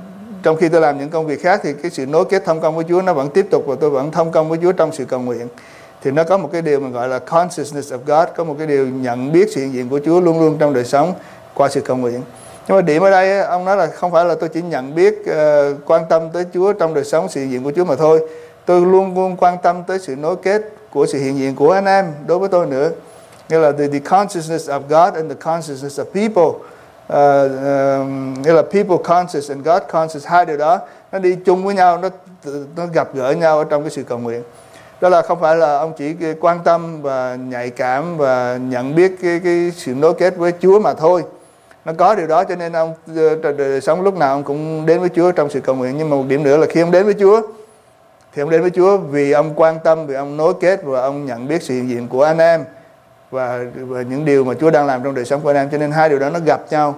trong khi tôi làm những công việc khác thì cái sự nối kết thông công với Chúa nó vẫn tiếp tục, và tôi vẫn thông công với Chúa trong sự cầu nguyện. Thì nó có một cái điều mình gọi là consciousness of God, có một cái điều nhận biết sự hiện diện của Chúa luôn luôn trong đời sống qua sự cầu nguyện. Nhưng mà điểm ở đây ông nói là không phải là tôi chỉ nhận biết uh, quan tâm tới Chúa trong đời sống sự hiện diện của Chúa mà thôi, tôi luôn luôn quan tâm tới sự nối kết của sự hiện diện của anh em đối với tôi nữa. Nghĩa là the, the consciousness of God and the consciousness of people, uh, uh, nghĩa là people conscious and God conscious, hai điều đó nó đi chung với nhau, nó nó gặp gỡ nhau ở trong cái sự cầu nguyện. Đó là không phải là ông chỉ quan tâm và nhạy cảm và nhận biết cái, cái sự nối kết với Chúa mà thôi. Nó có điều đó cho nên ông đời sống lúc nào ông cũng đến với Chúa trong sự cầu nguyện. Nhưng mà một điểm nữa là khi ông đến với Chúa thì ông đến với Chúa vì ông quan tâm, vì ông nối kết và ông nhận biết sự hiện diện của anh em và, và những điều mà Chúa đang làm trong đời sống của anh em. Cho nên hai điều đó nó gặp nhau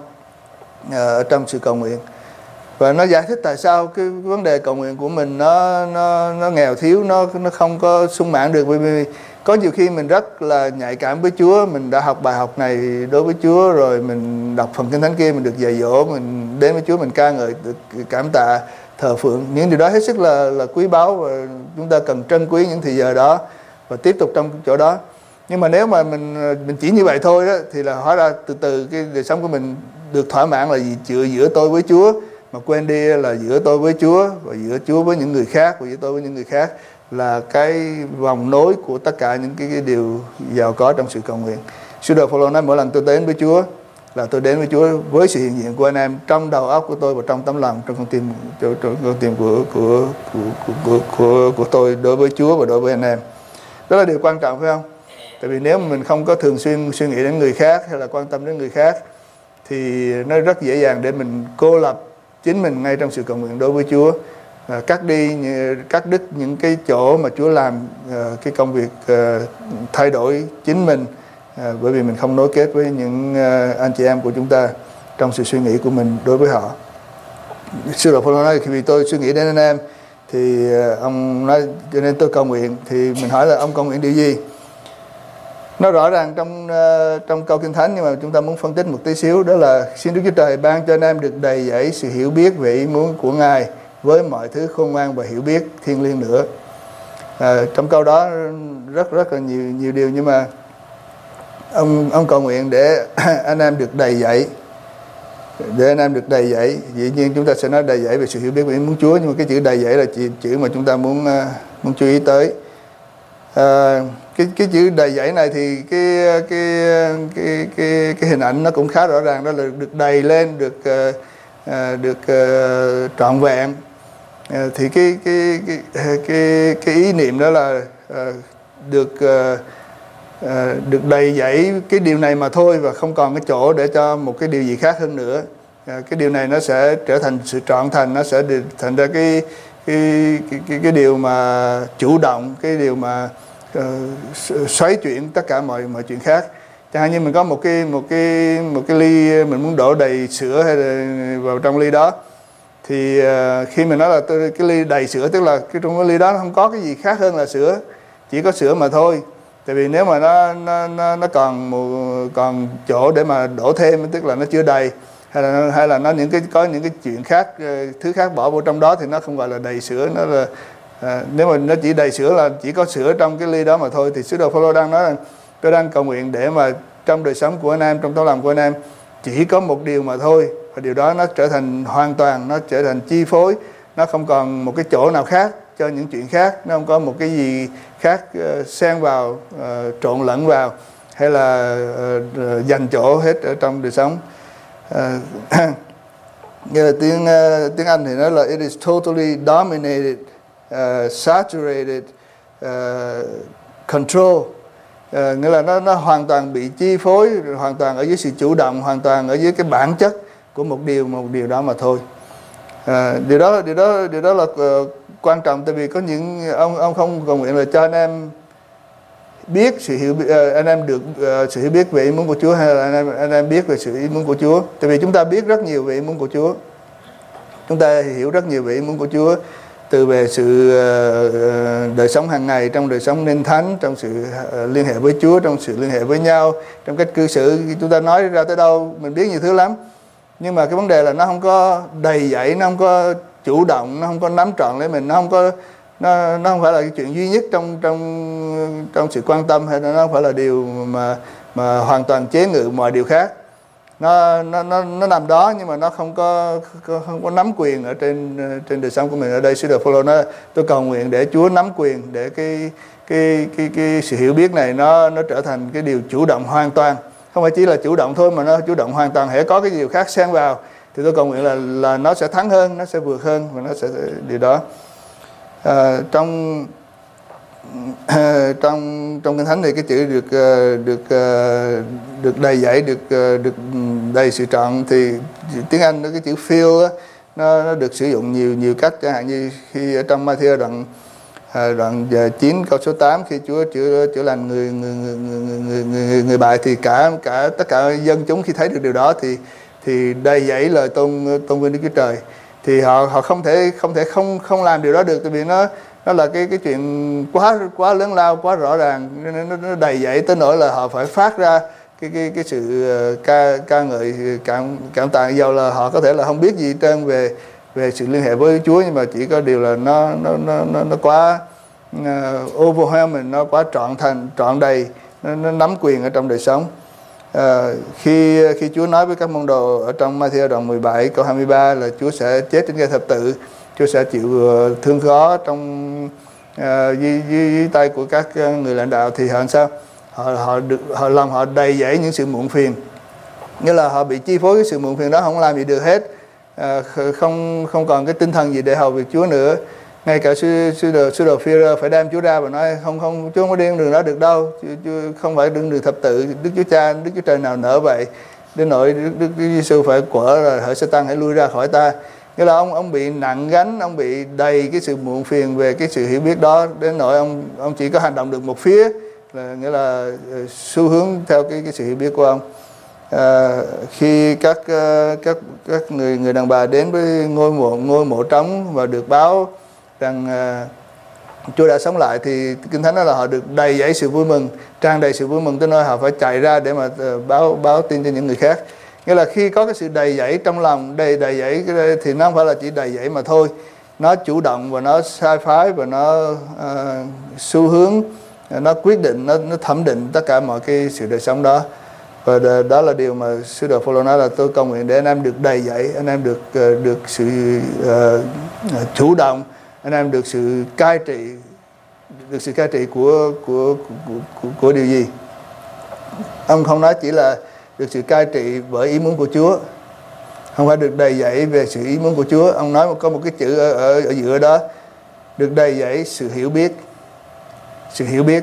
ở uh, trong sự cầu nguyện. Và nó giải thích tại sao cái vấn đề cầu nguyện của mình nó nó nó nghèo thiếu, nó nó không có sung mãn được. Bởi vì có nhiều khi mình rất là nhạy cảm với Chúa, mình đã học bài học này đối với Chúa rồi, mình đọc phần Kinh Thánh kia, mình được dạy dỗ, mình đến với Chúa, mình ca ngợi, cảm tạ, thờ phượng. Những điều đó hết sức là là quý báu và chúng ta cần trân quý những thời giờ đó và tiếp tục trong chỗ đó. Nhưng mà nếu mà mình mình chỉ như vậy thôi đó thì là hóa ra từ từ cái đời sống của mình được thỏa mãn là gì? Chữa giữa tôi với Chúa, mà quên đi là giữa tôi với Chúa và giữa Chúa với những người khác và giữa tôi với những người khác là cái vòng nối của tất cả những cái, cái điều giàu có trong sự cầu nguyện. Sứ đồ Phaolô nói mỗi lần tôi đến với Chúa là tôi đến với Chúa với sự hiện diện của anh em trong đầu óc của tôi và trong tấm lòng, trong con tim, trong, trong con tim của của, của, của, của, của của tôi đối với Chúa và đối với anh em. Đó là điều quan trọng phải không? Tại vì nếu mà mình không có thường xuyên suy nghĩ đến người khác hay là quan tâm đến người khác thì nó rất dễ dàng để mình cô lập chính mình ngay trong sự cầu nguyện đối với Chúa, à, cắt đi, cắt đứt những cái chỗ mà Chúa làm à, cái công việc à, thay đổi chính mình, à, bởi vì mình không nối kết với những à, anh chị em của chúng ta trong sự suy nghĩ của mình đối với họ. Sứ đồ Phaolô nói khi vì tôi suy nghĩ đến anh em thì à, ông nói cho nên tôi cầu nguyện. Thì mình hỏi là ông cầu nguyện điều gì? Nó rõ ràng trong uh, trong câu Kinh Thánh, nhưng mà chúng ta muốn phân tích một tí xíu, đó là xin Đức Chúa Trời ban cho anh em được đầy dẫy sự hiểu biết về ý muốn của Ngài với mọi thứ khôn ngoan và hiểu biết thiêng liêng nữa. À, trong câu đó rất rất là nhiều nhiều điều, nhưng mà ông ông cầu nguyện để anh em được đầy dẫy, để anh em được đầy dẫy. Dĩ nhiên chúng ta sẽ nói đầy dẫy về sự hiểu biết về ý muốn Chúa, nhưng mà cái chữ đầy dẫy là chữ, chữ mà chúng ta muốn uh, muốn chú ý tới. À, cái cái chữ đầy dẫy này thì cái cái cái cái cái hình ảnh nó cũng khá rõ ràng, đó là được đầy lên, được uh, uh, được uh, trọn vẹn. Uh, thì cái cái cái cái cái ý niệm đó là uh, được uh, uh, được đầy dẫy cái điều này mà thôi, và không còn cái chỗ để cho một cái điều gì khác hơn nữa. Uh, cái điều này nó sẽ trở thành sự trọn thành, nó sẽ thành ra cái cái cái cái, cái điều mà chủ động, cái điều mà Uh, xoáy chuyển tất cả mọi mọi chuyện khác. Chẳng hạn như mình có một cái một cái một cái ly, mình muốn đổ đầy sữa hay là vào trong ly đó, thì uh, khi mình nói là tôi, cái ly đầy sữa, tức là cái trong cái ly đó nó không có cái gì khác hơn là sữa, chỉ có sữa mà thôi. Tại vì nếu mà nó nó nó, nó còn một, còn chỗ để mà đổ thêm, tức là nó chưa đầy, hay là hay là nó những cái có những cái chuyện khác, thứ khác bỏ vô trong đó, thì nó không gọi là đầy sữa, nó là À, nếu mà nó chỉ đầy sữa là chỉ có sữa trong cái ly đó mà thôi. Thì sứ đồ Phaolô đang nói rằng tôi đang cầu nguyện để mà trong đời sống của anh em, trong tấm lòng của anh em chỉ có một điều mà thôi, và điều đó nó trở thành hoàn toàn, nó trở thành chi phối, nó không còn một cái chỗ nào khác cho những chuyện khác, nó không có một cái gì khác uh, xen vào, uh, trộn lẫn vào, hay là uh, dành chỗ hết ở trong đời sống. Uh, như là tiếng uh, tiếng Anh thì nói là it is totally dominated, Uh, saturated, uh, control, uh, nghĩa là nó nó hoàn toàn bị chi phối, hoàn toàn ở dưới sự chủ động, hoàn toàn ở dưới cái bản chất của một điều một điều đó mà thôi. Uh, điều đó điều đó điều đó là uh, quan trọng, tại vì có những ông ông không cầu nguyện là cho anh em biết sự hiểu uh, anh em được uh, sự hiểu biết về ý muốn của Chúa, hay là anh em anh em biết về sự ý muốn của Chúa. Tại vì chúng ta biết rất nhiều về ý muốn của Chúa, chúng ta hiểu rất nhiều về ý muốn của Chúa, từ về sự uh, đời sống hàng ngày, trong đời sống nên thánh, trong sự uh, liên hệ với Chúa, trong sự liên hệ với nhau, trong cách cư xử. Chúng ta nói ra tới đâu mình biết nhiều thứ lắm, nhưng mà cái vấn đề là nó không có đầy dẫy, nó không có chủ động, nó không có nắm trọn lấy mình, nó không có nó nó không phải là cái chuyện duy nhất trong trong trong sự quan tâm, hay là nó không phải là điều mà mà hoàn toàn chế ngự mọi điều khác. Nó nó nó nó nằm đó nhưng mà nó không có không có nắm quyền ở trên trên đời sống của mình. Ở đây sứ đồ Phaolô nói tôi cầu nguyện để Chúa nắm quyền, để cái cái cái cái sự hiểu biết này nó nó trở thành cái điều chủ động hoàn toàn, không phải chỉ là chủ động thôi mà nó chủ động hoàn toàn. Hễ có cái điều khác xen vào thì tôi cầu nguyện là là nó sẽ thắng hơn, nó sẽ vượt hơn, và nó sẽ điều đó. À, trong trong trong Kinh Thánh thì cái chữ được được được đầy dẫy, được được đầy sự trọn, thì tiếng Anh nó cái chữ fill á, nó, nó được sử dụng nhiều nhiều cách. Chẳng hạn như khi ở trong Ma-thi-ơ đoạn đoạn chín câu số tám, khi Chúa chữa chữa lành người người người người người người, người, người bại, thì cả cả tất cả dân chúng khi thấy được điều đó thì thì đầy dẫy lời tôn tôn vinh Đức Chúa Trời. Thì họ họ không thể không thể không không làm điều đó được, tại vì nó nó là cái cái chuyện quá quá lớn lao, quá rõ ràng, nó, nó đầy dẫy tới nỗi là họ phải phát ra cái cái cái sự ca ca ngợi cảm cảm tạ, dầu là họ có thể là không biết gì trơn về về sự liên hệ với Chúa, nhưng mà chỉ có điều là nó nó nó nó, nó quá uh, overwhelming, nó quá trọn thành trọn đầy, nó, nó nắm quyền ở trong đời sống. Uh, khi khi Chúa nói với các môn đồ ở trong Ma-thi-ơ đoạn mười bảy câu hai mươi ba là Chúa sẽ chết trên cây thập tự, Chúa sẽ chịu thương khó trong uh, dưới, dưới, dưới tay của các người lãnh đạo, thì họ làm sao? Họ họ được họ làm họ đầy dẫy những sự muộn phiền, nghĩa là họ bị chi phối cái sự muộn phiền đó, không làm gì được hết, uh, không không còn cái tinh thần gì để hầu việc Chúa nữa. Ngay cả sư sư đồ sư đồ Phi-rơ phải đem Chúa ra và nói không không Chúa không có đi đường đó được đâu, Chúa, Chúa không phải đường đường thập tự, Đức Chúa Cha Đức Chúa Trời nào nỡ vậy, đến nỗi Đức, Đức Giêsu phải quở rồi hỡi Sa-tan hãy lui ra khỏi ta. Nghĩa là ông ông bị nặng gánh, ông bị đầy cái sự muộn phiền về cái sự hiểu biết đó, đến nỗi ông ông chỉ có hành động được một phía, là nghĩa là xu hướng theo cái cái sự hiểu biết của ông. À, khi các các các người người đàn bà đến với ngôi mộ ngôi mộ trống và được báo rằng uh, Chúa đã sống lại, thì Kinh Thánh nói là họ được đầy dẫy sự vui mừng, tràn đầy sự vui mừng tới nơi họ phải chạy ra để mà uh, báo báo tin cho những người khác. Nghĩa là khi có cái sự đầy dẫy trong lòng, đầy đầy dẫy thì nó không phải là chỉ đầy dẫy mà thôi, nó chủ động và nó sai phái và nó uh, xu hướng, nó quyết định, nó, nó thẩm định tất cả mọi cái sự đời sống đó. Và đó là điều mà sứ đồ Phaolô nói là tôi cầu nguyện để anh em được đầy dẫy, anh em được uh, được sự uh, chủ động, anh em được sự cai trị, được sự cai trị của của của, của, của điều gì? Ông không nói chỉ là được sự cai trị bởi ý muốn của Chúa, không phải được đầy dẫy về sự ý muốn của Chúa. Ông nói có một cái chữ ở, ở, ở giữa đó, được đầy dẫy sự hiểu biết, sự hiểu biết.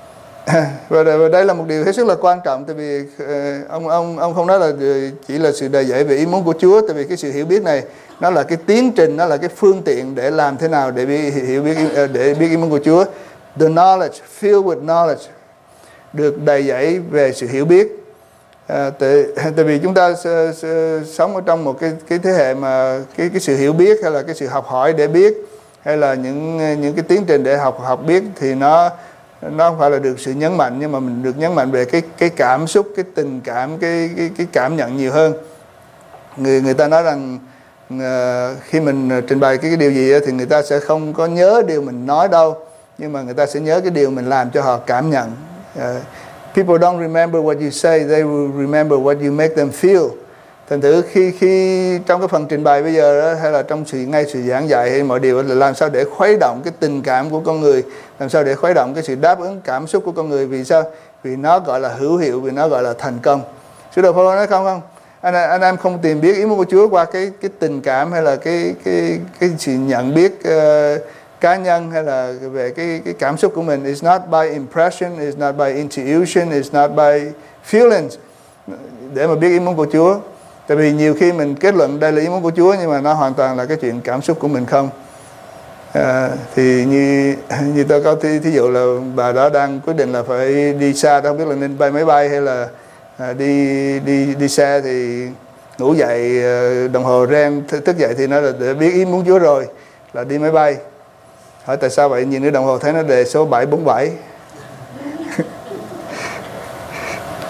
Và đây là một điều hết sức là quan trọng, tại vì ông ông ông không nói là chỉ là sự đầy dẫy về ý muốn của Chúa, tại vì cái sự hiểu biết này nó là cái tiến trình, nó là cái phương tiện để làm thế nào để biết, hiểu biết để biết ý muốn của Chúa. The knowledge, filled with knowledge, được đầy dẫy về sự hiểu biết. À, tại, tại vì chúng ta s, s, sống ở trong một cái cái thế hệ mà cái cái sự hiểu biết hay là cái sự học hỏi để biết, hay là những những cái tiến trình để học học biết thì nó nó không phải là được sự nhấn mạnh, nhưng mà mình được nhấn mạnh về cái cái cảm xúc, cái tình cảm, cái cái cái cảm nhận nhiều hơn. Người người ta nói rằng uh, khi mình trình bày cái, cái điều gì thì người ta sẽ không có nhớ điều mình nói đâu, nhưng mà người ta sẽ nhớ cái điều mình làm cho họ cảm nhận. Uh, people don't remember what you say, they will remember what you make them feel. Thành thử khi khi trong cái phần trình bày bây giờ đó, hay là trong sự ngay sự giảng dạy hay mọi điều là làm sao để khuấy động cái tình cảm của con người, làm sao để khuấy động cái sự đáp ứng cảm xúc của con người. Vì sao? Vì nó gọi là hữu hiệu, vì nó gọi là thành công. Sứ đồ Phaolô nói không không anh anh em không tìm biết ý muốn của Chúa qua cái cái tình cảm hay là cái cái cái sự nhận biết uh, cá nhân hay là về cái cái cảm xúc của mình. It's not by impression, it's not by intuition, it's not by feelings để mà biết ý muốn của Chúa. Tại vì nhiều khi mình kết luận đây là ý muốn của Chúa, nhưng mà nó hoàn toàn là cái chuyện cảm xúc của mình không. À, thì như như tôi có thí, thí dụ là bà đó đang quyết định là phải đi xa, tôi không biết là nên bay máy bay hay là à, đi đi đi xe, thì ngủ dậy đồng hồ reng thức dậy thì nó là để biết ý muốn Chúa rồi là đi máy bay. Hỏi tại sao vậy? Nhìn cái đồng hồ thấy nó đề số bảy bốn bảy.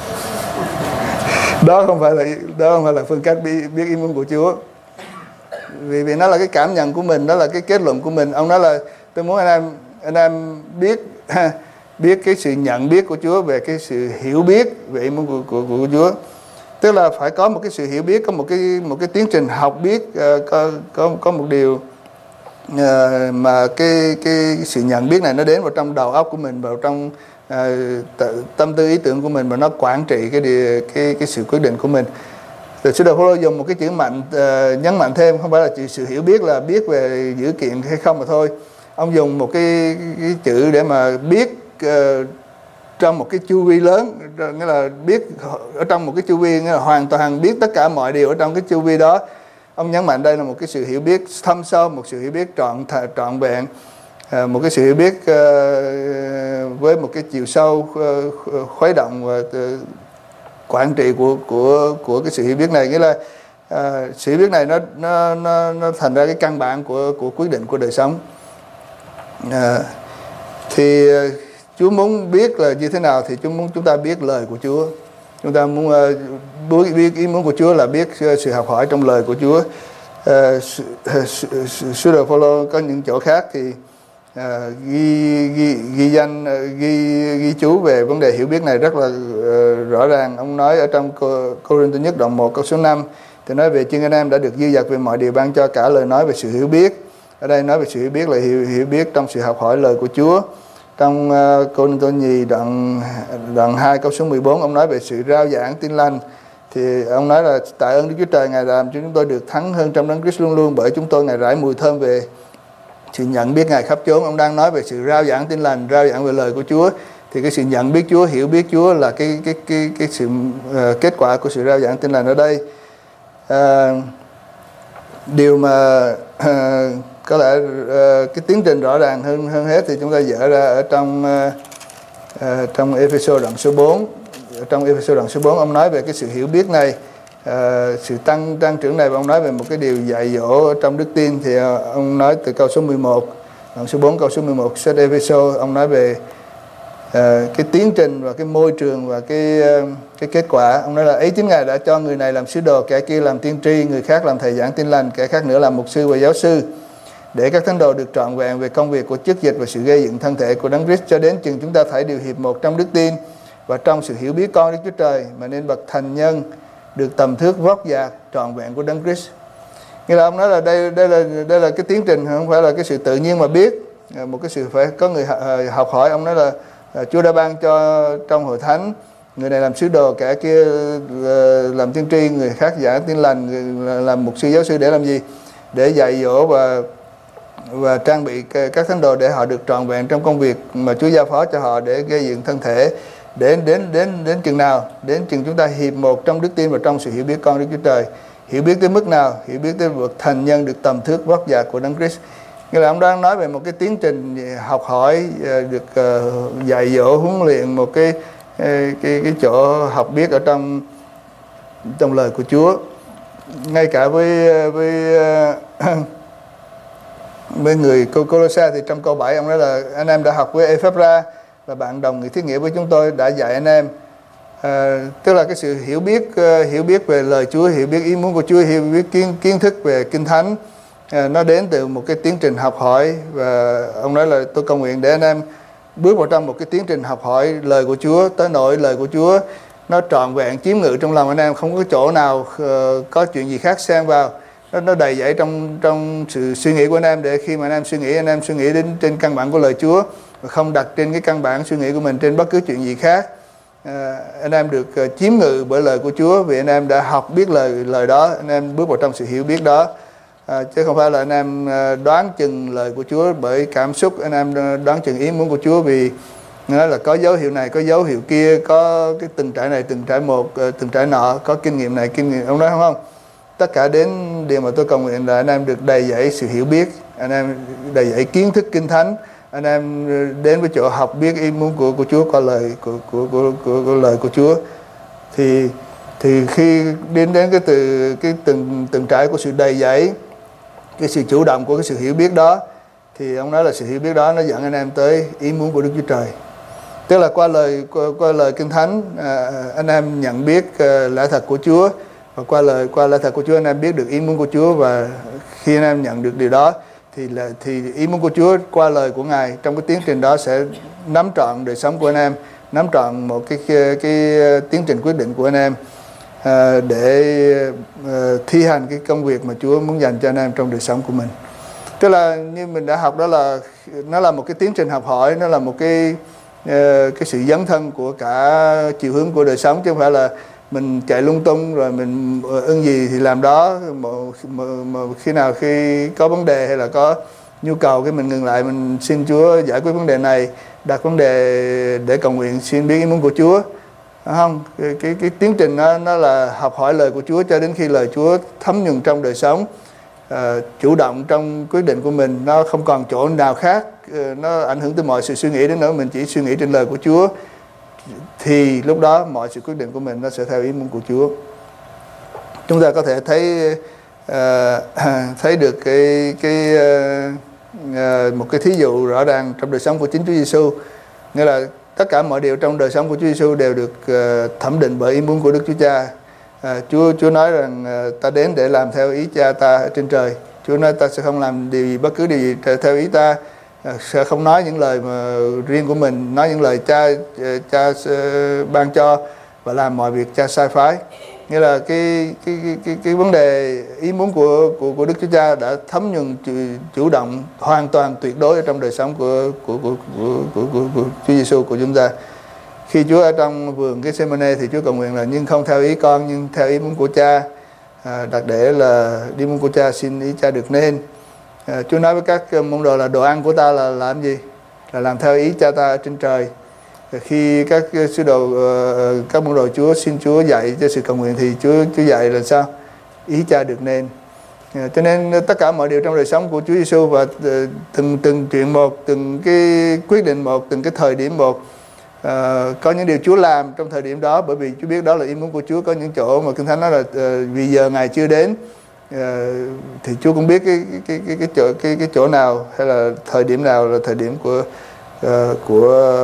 Đó không phải là đó không phải là phương cách biết, biết ý muốn của Chúa. vì vì nó là cái cảm nhận của mình, đó là cái kết luận của mình. Ông nói là tôi muốn anh em anh em biết biết cái sự nhận biết của Chúa, về cái sự hiểu biết về ý muốn của, của, của Chúa. Tức là phải có một cái sự hiểu biết, có một cái một cái tiến trình học biết, uh, có có có một điều uh, mà cái cái sự nhận biết này nó đến vào trong đầu óc của mình, vào trong uh, tâm tư ý tưởng của mình, và nó quản trị cái điều, cái cái sự quyết định của mình. Từ sứ đồ Phaolô dùng một cái chữ mạnh, uh, nhấn mạnh thêm, không phải là chỉ sự hiểu biết là biết về dữ kiện hay không mà thôi. Ông dùng một cái, cái chữ để mà biết uh, trong một cái chu vi lớn, nghĩa là biết ở trong một cái chu vi, nghĩa là hoàn toàn biết tất cả mọi điều ở trong cái chu vi đó. Ông nhấn mạnh đây là một cái sự hiểu biết thâm sâu, một sự hiểu biết trọn trọn vẹn, uh, một cái sự hiểu biết uh, với một cái chiều sâu uh, khuấy động và uh, quản trị của của của cái sự hiểu biết này. Nghĩa là uh, sự hiểu biết này nó nó nó nó thành ra cái căn bản của của quyết định của đời sống. Uh, thì uh, Chúa muốn biết là như thế nào, thì Chúa muốn chúng ta biết lời của Chúa. Chúng ta muốn uh, biết ý muốn của Chúa là biết uh, sự học hỏi trong lời của Chúa. Uh, Sứ đồ Phaolô có những chỗ khác thì uh, ghi, ghi ghi danh uh, ghi ghi chú về vấn đề hiểu biết này rất là uh, rõ ràng. Ông nói ở trong Cô-rinh-tô nhất đoạn một câu số năm thì nói về chương anh em đã được dư dật về mọi điều ban cho cả lời nói về sự hiểu biết. Ở đây nói về sự hiểu biết là hiểu, hiểu biết trong sự học hỏi lời của Chúa. Trong uh, Cô-rinh-tô nhì đoạn đoạn hai câu số mười bốn, ông nói về sự rao giảng tin lành. Thì ông nói là tại ơn Đức Chúa Trời Ngài làm cho chúng tôi được thắng hơn trong Đấng Christ luôn luôn, bởi chúng tôi Ngài rải mùi thơm về sự nhận biết Ngài khắp chốn. Ông đang nói về sự rao giảng tin lành, rao giảng về lời của Chúa. Thì cái sự nhận biết Chúa, hiểu biết Chúa là cái cái cái cái sự uh, kết quả của sự rao giảng tin lành ở đây. Uh, điều mà uh, có lẽ uh, cái tiến trình rõ ràng hơn hơn hết thì chúng ta dở ra ở trong uh, uh, trong Ê-phê-sô đoạn số bốn. Ở trong Ê-phê-sô đoạn số bốn ông nói về cái sự hiểu biết này, uh, sự tăng tăng trưởng này, và ông nói về một cái điều dạy dỗ trong đức tin. Thì uh, ông nói từ câu số mười một, đoạn số bốn câu số mười một sách Ê-phê-sô, ông nói về uh, cái tiến trình và cái môi trường và cái uh, cái kết quả. Ông nói là ấy chính Ngài đã cho người này làm sứ đồ, kẻ kia làm tiên tri, người khác làm thầy giảng tin lành, kẻ khác nữa làm mục sư và giáo sư, để các thánh đồ được trọn vẹn về công việc của chức dịch và sự gây dựng thân thể của Đấng Christ, cho đến chừng chúng ta phải điều hiệp một trong đức tin và trong sự hiểu biết con Đức Chúa Trời, mà nên bậc thành nhân, được tầm thước vóc dạc trọn vẹn của Đấng Christ. Nghĩa là ông nói là đây đây là đây là cái tiến trình, không phải là cái sự tự nhiên mà biết, một cái sự phải có người học hỏi. Ông nói là Chúa đã ban cho trong hội thánh, người này làm sứ đồ, kẻ kia làm tiên tri, người khác giảng tin lành, người làm mục sư giáo sư, để làm gì? Để dạy dỗ và và trang bị các thánh đồ để họ được trọn vẹn trong công việc mà Chúa giao phó cho họ, để gây dựng thân thể đến đến đến đến chừng nào? Đến chừng chúng ta hiệp một trong đức tin và trong sự hiểu biết con Đức Chúa Trời. Hiểu biết tới mức nào? Hiểu biết tới bậc thành nhân, được tầm thước vóc dạc của Đấng Christ. Nghĩa là ông đang nói về một cái tiến trình học hỏi, được uh, dạy dỗ, huấn luyện, một cái cái cái chỗ học biết ở trong trong lời của Chúa. Ngay cả với với uh, với người Cô-lô-sa thì trong câu bảy ông nói là anh em đã học với Ê-pháp-ra và bạn đồng người thiết nghĩa với chúng tôi đã dạy anh em. À, tức là cái sự hiểu biết uh, hiểu biết về lời Chúa, hiểu biết ý muốn của Chúa, hiểu biết kiến kiến thức về Kinh Thánh, à, nó đến từ một cái tiến trình học hỏi. Và ông nói là tôi cầu nguyện để anh em bước vào trong một cái tiến trình học hỏi lời của Chúa, tới nỗi lời của Chúa nó trọn vẹn chiếm ngự trong lòng anh em, không có chỗ nào uh, có chuyện gì khác xen vào. Nó, nó đầy dẫy trong trong sự suy nghĩ của anh em, để khi mà anh em suy nghĩ, anh em suy nghĩ đến trên căn bản của lời Chúa, và không đặt trên cái căn bản suy nghĩ của mình trên bất cứ chuyện gì khác. À, anh em được uh, chiếm ngự bởi lời của Chúa, vì anh em đã học biết lời lời đó, anh em bước vào trong sự hiểu biết đó, à, chứ không phải là anh em uh, đoán chừng lời của Chúa bởi cảm xúc, anh em đoán chừng ý muốn của Chúa vì nói là có dấu hiệu này, có dấu hiệu kia, có cái từng trải này, từng trải một, uh, từng trải nọ, có kinh nghiệm này, kinh nghiệm. Ông nói không không? Tất cả đến điều mà tôi cầu nguyện là anh em được đầy dẫy sự hiểu biết, anh em đầy dẫy kiến thức Kinh Thánh, anh em đến với chỗ học biết ý muốn của của Chúa qua lời của của của, của, của lời của Chúa. Thì thì khi đến đến cái từ cái từng từng trải của sự đầy dẫy, cái sự chủ động của cái sự hiểu biết đó, thì ông nói là sự hiểu biết đó nó dẫn anh em tới ý muốn của Đức Chúa Trời. Tức là qua lời qua, qua lời Kinh Thánh, à, anh em nhận biết uh, lẽ thật của Chúa, và qua lời qua lẽ thật của Chúa anh em biết được ý muốn của Chúa, và khi anh em nhận được điều đó thì là thì ý muốn của Chúa qua lời của Ngài trong cái tiến trình đó sẽ nắm trọn đời sống của anh em, nắm trọn một cái cái, cái tiến trình quyết định của anh em à, để à, thi hành cái công việc mà Chúa muốn dành cho anh em trong đời sống của mình. Tức là như mình đã học đó là nó là một cái tiến trình học hỏi, nó là một cái uh, cái sự dấn thân của cả chiều hướng của đời sống, chứ không phải là mình chạy lung tung rồi mình ưng gì thì làm đó. Mà, mà, mà khi nào khi có vấn đề hay là có nhu cầu cái mình ngừng lại, mình xin Chúa giải quyết vấn đề này, đặt vấn đề để cầu nguyện xin biết ý muốn của Chúa. Không, cái, cái, cái tiến trình nó, nó là học hỏi lời của Chúa cho đến khi lời Chúa thấm nhuần trong đời sống. Uh, chủ động trong quyết định của mình, nó không còn chỗ nào khác uh, nó ảnh hưởng tới mọi sự suy nghĩ đến nữa, mình chỉ suy nghĩ trên lời của Chúa, thì lúc đó mọi sự quyết định của mình nó sẽ theo ý muốn của Chúa. Chúng ta có thể thấy uh, thấy được cái cái uh, uh, một cái thí dụ rõ ràng trong đời sống của chính Chúa Giêsu, nghĩa là tất cả mọi điều trong đời sống của Chúa Giêsu đều được uh, thẩm định bởi ý muốn của Đức Chúa Cha. À, Chúa Chúa nói rằng à, ta đến để làm theo ý Cha ta ở trên trời. Chúa nói ta sẽ không làm điều gì, bất cứ điều gì theo ý ta, à, sẽ không nói những lời mà riêng của mình, nói những lời Cha Cha ban cho và làm mọi việc Cha sai phái. Nghĩa là cái cái cái cái, cái vấn đề ý muốn của của của Đức Chúa Cha đã thấm nhuần chủ động hoàn toàn tuyệt đối ở trong đời sống của của của của của, của, của Chúa Giêsu của chúng ta. Khi Chúa ở trong vườn Gethsemane thì Chúa cầu nguyện là nhưng không theo ý con nhưng theo ý muốn của Cha, à, đặc để là ý muốn của Cha xin ý Cha được nên. À, Chúa nói với các môn đồ là đồ ăn của ta là làm gì? Là làm theo ý Cha ta ở trên trời. À, khi các sứ đồ uh, các môn đồ Chúa xin Chúa dạy cho sự cầu nguyện thì Chúa Chúa dạy là sao? Ý Cha được nên. À, cho nên tất cả mọi điều trong đời sống của Chúa Giêsu và uh, từng từng chuyện một, từng cái quyết định một, từng cái thời điểm một. Uh, có những điều Chúa làm trong thời điểm đó bởi vì Chúa biết đó là ý muốn của Chúa. Có những chỗ mà Kinh Thánh nói là uh, vì giờ Ngài chưa đến, uh, thì Chúa cũng biết cái cái cái cái chỗ cái cái chỗ nào hay là thời điểm nào là thời điểm của uh, của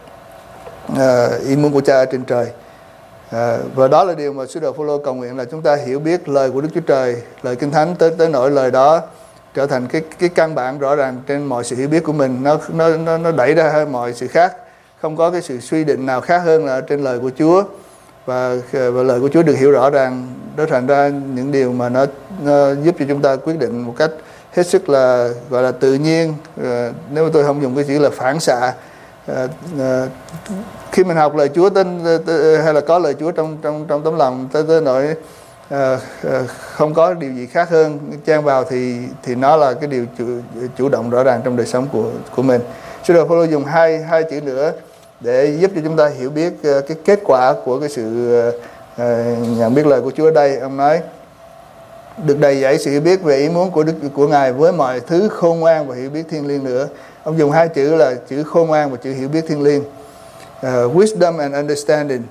uh, ý muốn của Cha ở trên trời. Uh, và đó là điều mà sứ đồ Phaolô cầu nguyện là chúng ta hiểu biết lời của Đức Chúa Trời, lời Kinh Thánh tới tới nỗi lời đó trở thành cái cái căn bản rõ ràng trên mọi sự hiểu biết của mình, nó nó nó nó đẩy ra mọi sự khác. Không có cái sự suy định nào khác hơn là trên lời của Chúa, và, và lời của Chúa được hiểu rõ ràng, đó thành ra những điều mà nó, nó giúp cho chúng ta quyết định một cách hết sức là gọi là tự nhiên. À, nếu mà tôi không dùng cái chữ là phản xạ, à, à, khi mình học lời Chúa tên, hay là có lời Chúa trong trong trong tấm lòng tới tới nỗi à, à, không có điều gì khác hơn chen vào thì thì nó là cái điều chủ, chủ động rõ ràng trong đời sống của của mình. Sứ đồ Phaolô dùng hai hai chữ nữa để giúp cho chúng ta hiểu biết uh, cái kết quả của cái sự uh, uh, nhận biết lời của Chúa ở đây. Ông nói được đầy dẫy sự hiểu biết về ý muốn của Đức của Ngài với mọi thứ khôn ngoan và hiểu biết thiêng liêng nữa. Ông dùng hai chữ là chữ khôn ngoan và chữ hiểu biết thiêng liêng, uh, wisdom and understanding.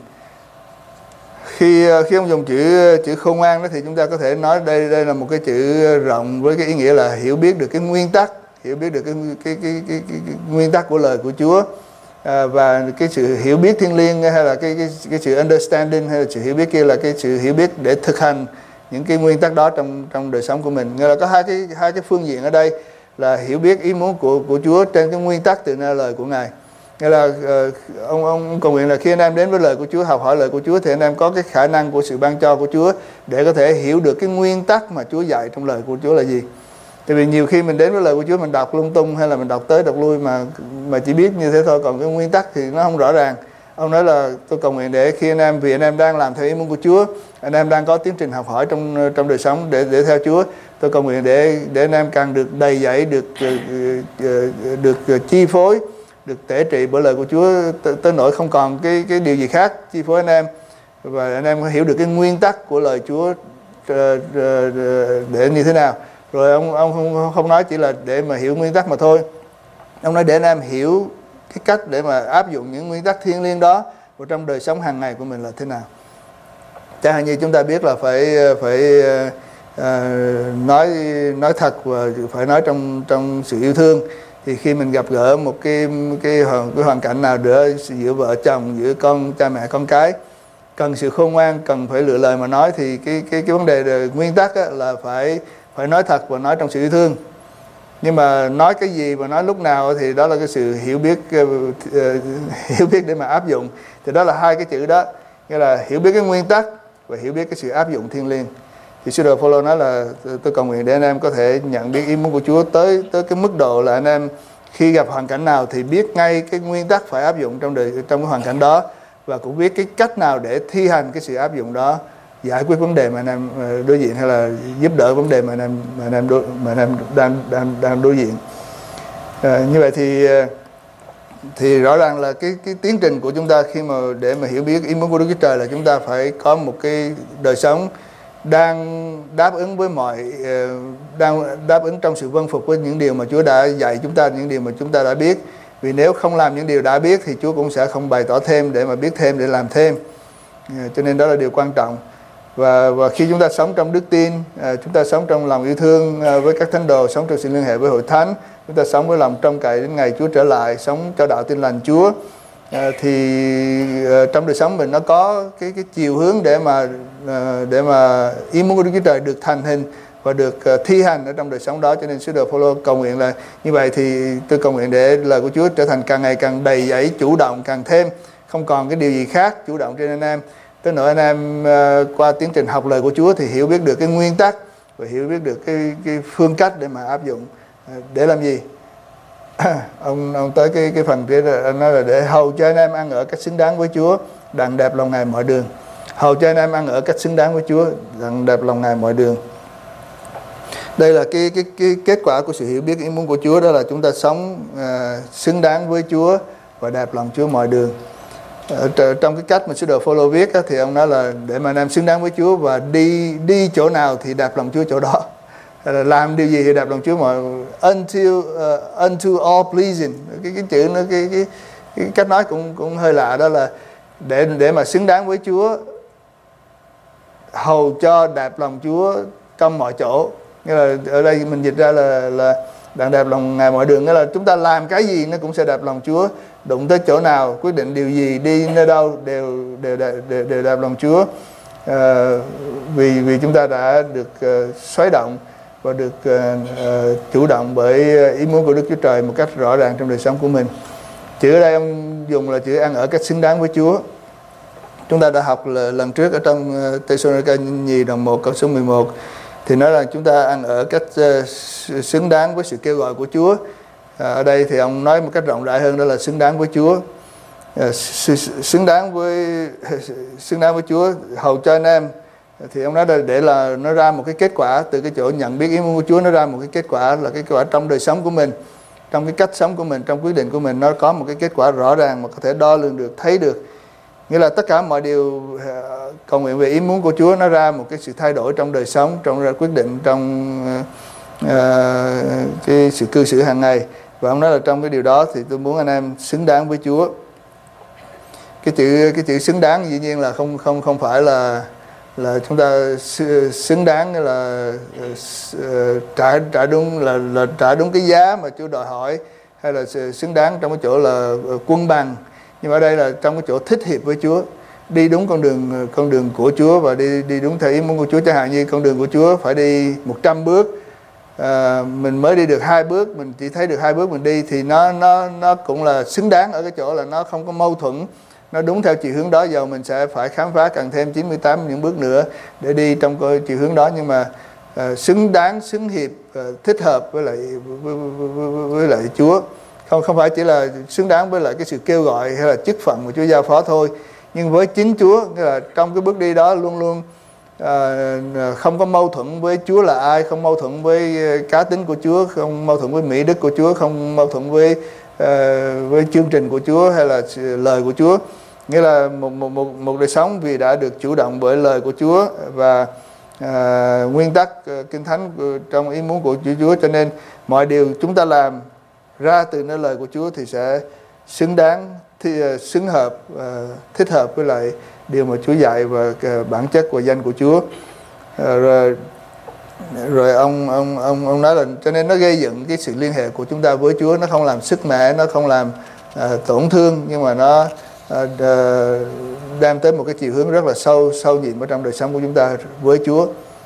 Khi uh, khi ông dùng chữ chữ khôn ngoan đó thì chúng ta có thể nói đây đây là một cái chữ rộng với cái ý nghĩa là hiểu biết được cái nguyên tắc, hiểu biết được cái cái cái cái, cái, cái nguyên tắc của lời của Chúa. À, và cái sự hiểu biết thiêng liêng hay là cái cái cái sự understanding hay là sự hiểu biết kia là cái sự hiểu biết để thực hành những cái nguyên tắc đó trong trong đời sống của mình. Nghĩa là có hai cái hai cái phương diện ở đây là hiểu biết ý muốn của của Chúa trên cái nguyên tắc từ nơi lời của Ngài. Nghĩa là uh, ông ông cầu nguyện là khi anh em đến với lời của Chúa, học hỏi lời của Chúa thì anh em có cái khả năng của sự ban cho của Chúa để có thể hiểu được cái nguyên tắc mà Chúa dạy trong lời của Chúa là gì. Tại vì nhiều khi mình đến với lời của Chúa mình đọc lung tung hay là mình đọc tới đọc lui mà mà chỉ biết như thế thôi, còn cái nguyên tắc thì nó không rõ ràng. Ông nói là tôi cầu nguyện để khi anh em, vì anh em đang làm theo ý muốn của Chúa, anh em đang có tiến trình học hỏi trong trong đời sống để để theo Chúa, tôi cầu nguyện để để anh em càng được đầy dẫy, được được, được chi phối, được tể trị bởi lời của Chúa tới nỗi không còn cái cái điều gì khác chi phối anh em, và anh em hiểu được cái nguyên tắc của lời Chúa để như thế nào. Rồi ông ông không, không nói chỉ là để mà hiểu nguyên tắc mà thôi. Ông nói để anh em hiểu cái cách để mà áp dụng những nguyên tắc thiêng liêng đó vào trong đời sống hàng ngày của mình là thế nào. Chẳng hạn như chúng ta biết là phải phải uh, nói nói thật và phải nói trong trong sự yêu thương. Thì khi mình gặp gỡ một cái cái cái hoàn cảnh nào nữa giữa vợ chồng, giữa con cha mẹ con cái, cần sự khôn ngoan, cần phải lựa lời mà nói, thì cái cái cái vấn đề nguyên tắc là phải phải nói thật và nói trong sự yêu thương. Nhưng mà nói cái gì và nói lúc nào thì đó là cái sự hiểu biết uh, uh, hiểu biết để mà áp dụng. Thì đó là hai cái chữ đó, nghĩa là hiểu biết cái nguyên tắc và hiểu biết cái sự áp dụng thiêng liêng. Thì sư đồ Phaolô nói là tôi cầu nguyện để anh em có thể nhận biết ý muốn của Chúa tới tới cái mức độ là anh em khi gặp hoàn cảnh nào thì biết ngay cái nguyên tắc phải áp dụng trong đời, trong cái hoàn cảnh đó, và cũng biết cái cách nào để thi hành cái sự áp dụng đó, giải quyết vấn đề mà anh em đối diện, hay là giúp đỡ vấn đề mà anh em mà anh em, đối, mà anh em đang đang đang đối diện. À, như vậy thì thì rõ ràng là cái cái tiến trình của chúng ta khi mà để mà hiểu biết ý muốn của Đức Chúa Trời là chúng ta phải có một cái đời sống đang đáp ứng với mọi đang đáp ứng trong sự vâng phục với những điều mà Chúa đã dạy chúng ta, những điều mà chúng ta đã biết. Vì nếu không làm những điều đã biết thì Chúa cũng sẽ không bày tỏ thêm để mà biết thêm, để làm thêm. Cho nên đó là điều quan trọng. Và và khi chúng ta sống trong đức tin, chúng ta sống trong lòng yêu thương với các thánh đồ, sống trong sự liên hệ với hội thánh, chúng ta sống với lòng trông cậy đến ngày Chúa trở lại, sống cho đạo tin lành Chúa, thì trong đời sống mình nó có cái cái chiều hướng để mà để mà ý muốn của Đức Chúa Trời được thành hình và được thi hành ở trong đời sống đó. Cho nên sứ đồ Phaolô cầu nguyện là như vậy. Thì tôi cầu nguyện để lời của Chúa trở thành càng ngày càng đầy dẫy, chủ động càng thêm, không còn cái điều gì khác, chủ động trên anh em. Tới nỗi anh em uh, qua tiến trình học lời của Chúa thì hiểu biết được cái nguyên tắc và hiểu biết được cái cái phương cách để mà áp dụng. Uh, để làm gì? ông ông tới cái cái phần kia là anh nói là để hầu cho anh em ăn ở cách xứng đáng với Chúa, đặng đẹp lòng Ngài mọi đường. Hầu cho anh em ăn ở cách xứng đáng với Chúa, đặng đẹp lòng Ngài mọi đường. Đây là cái cái cái kết quả của sự hiểu biết ý muốn của Chúa, đó là chúng ta sống uh, xứng đáng với Chúa và đẹp lòng Chúa mọi đường. Ở trong cái cách mà sứ đồ Phaolô viết á, thì ông nói là để mà anh em xứng đáng với Chúa và đi đi chỗ nào thì đẹp lòng Chúa chỗ đó, là làm điều gì thì đẹp lòng Chúa mọi until uh, unto all pleasing. Cái cái chữ nó cái, cái cái cách nói cũng cũng hơi lạ, đó là để để mà xứng đáng với Chúa, hầu cho đẹp lòng Chúa trong mọi chỗ. Nghĩa là ở đây mình dịch ra là là đặng đẹp lòng Ngài mọi đường, nghĩa là chúng ta làm cái gì nó cũng sẽ đẹp lòng Chúa, đụng tới chỗ nào, quyết định điều gì, đi nơi đâu đều đều đều, đều đẹp lòng Chúa. À, vì vì chúng ta đã được uh, xoáy động và được uh, uh, chủ động bởi ý muốn của Đức Chúa Trời một cách rõ ràng trong đời sống của mình. Chữ ở đây ông dùng là chữ ăn ở cách xứng đáng với Chúa. Chúng ta đã học là lần trước ở trong uh, Thessalonica nhì đoạn một câu số mười một thì nói là chúng ta ăn ở cách uh, xứng đáng với sự kêu gọi của Chúa. À, ở đây thì ông nói một cách rộng rãi hơn, đó là xứng đáng với Chúa. À, xứng đáng với xứng đáng với Chúa, hầu cho anh em. Thì ông nói là để là nó ra một cái kết quả từ cái chỗ nhận biết ý muốn của Chúa, nó ra một cái kết quả là cái kết quả trong đời sống của mình, trong cái cách sống của mình, trong quyết định của mình, nó có một cái kết quả rõ ràng mà có thể đo lường được, thấy được. Nghĩa là tất cả mọi điều uh, cầu nguyện về ý muốn của Chúa nó ra một cái sự thay đổi trong đời sống, trong ra quyết định, trong uh, cái sự cư xử hàng ngày. Và ông nói là trong cái điều đó thì tôi muốn anh em xứng đáng với Chúa. Cái chữ cái chữ xứng đáng dĩ nhiên là không không không phải là là chúng ta xứng đáng, là uh, trả trả đúng là là trả đúng cái giá mà Chúa đòi hỏi, hay là xứng đáng trong cái chỗ là quân bằng. Nhưng mà ở đây là trong cái chỗ thích hiệp với Chúa, đi đúng con đường con đường của Chúa và đi đi đúng theo ý muốn của Chúa. Chẳng hạn như con đường của Chúa phải đi một trăm bước, à, mình mới đi được hai bước, mình chỉ thấy được hai bước mình đi thì nó nó nó cũng là xứng đáng ở cái chỗ là nó không có mâu thuẫn, nó đúng theo chiều hướng đó. Giờ mình sẽ phải khám phá cần thêm chín mươi tám những bước nữa để đi trong cái chiều hướng đó, nhưng mà à, xứng đáng, xứng hiệp, à, thích hợp với lại với, với, với, với lại Chúa. Không không phải chỉ là xứng đáng với lại cái sự kêu gọi hay là chức phận mà Chúa giao phó thôi, nhưng với chính Chúa, nghĩa là trong cái bước đi đó luôn luôn à, không có mâu thuẫn với Chúa là ai, không mâu thuẫn với cá tính của Chúa, không mâu thuẫn với mỹ đức của Chúa, không mâu thuẫn với à, với chương trình của Chúa hay là lời của Chúa. Nghĩa là một một một một đời sống vì đã được chủ động bởi lời của Chúa và à, nguyên tắc kinh thánh trong ý muốn của Chúa, cho nên mọi điều chúng ta làm ra từ nơi lời của Chúa thì sẽ xứng đáng, thì xứng hợp, uh, thích hợp với lại điều mà Chúa dạy và uh, bản chất và danh của Chúa. Uh, rồi rồi ông ông ông ông nói là cho nên nó gây dựng cái sự liên hệ của chúng ta với Chúa, nó không làm sức mẻ, nó không làm uh, tổn thương, nhưng mà nó uh, uh, đem tới một cái chiều hướng rất là sâu sâu nhiệm ở trong đời sống của chúng ta với Chúa.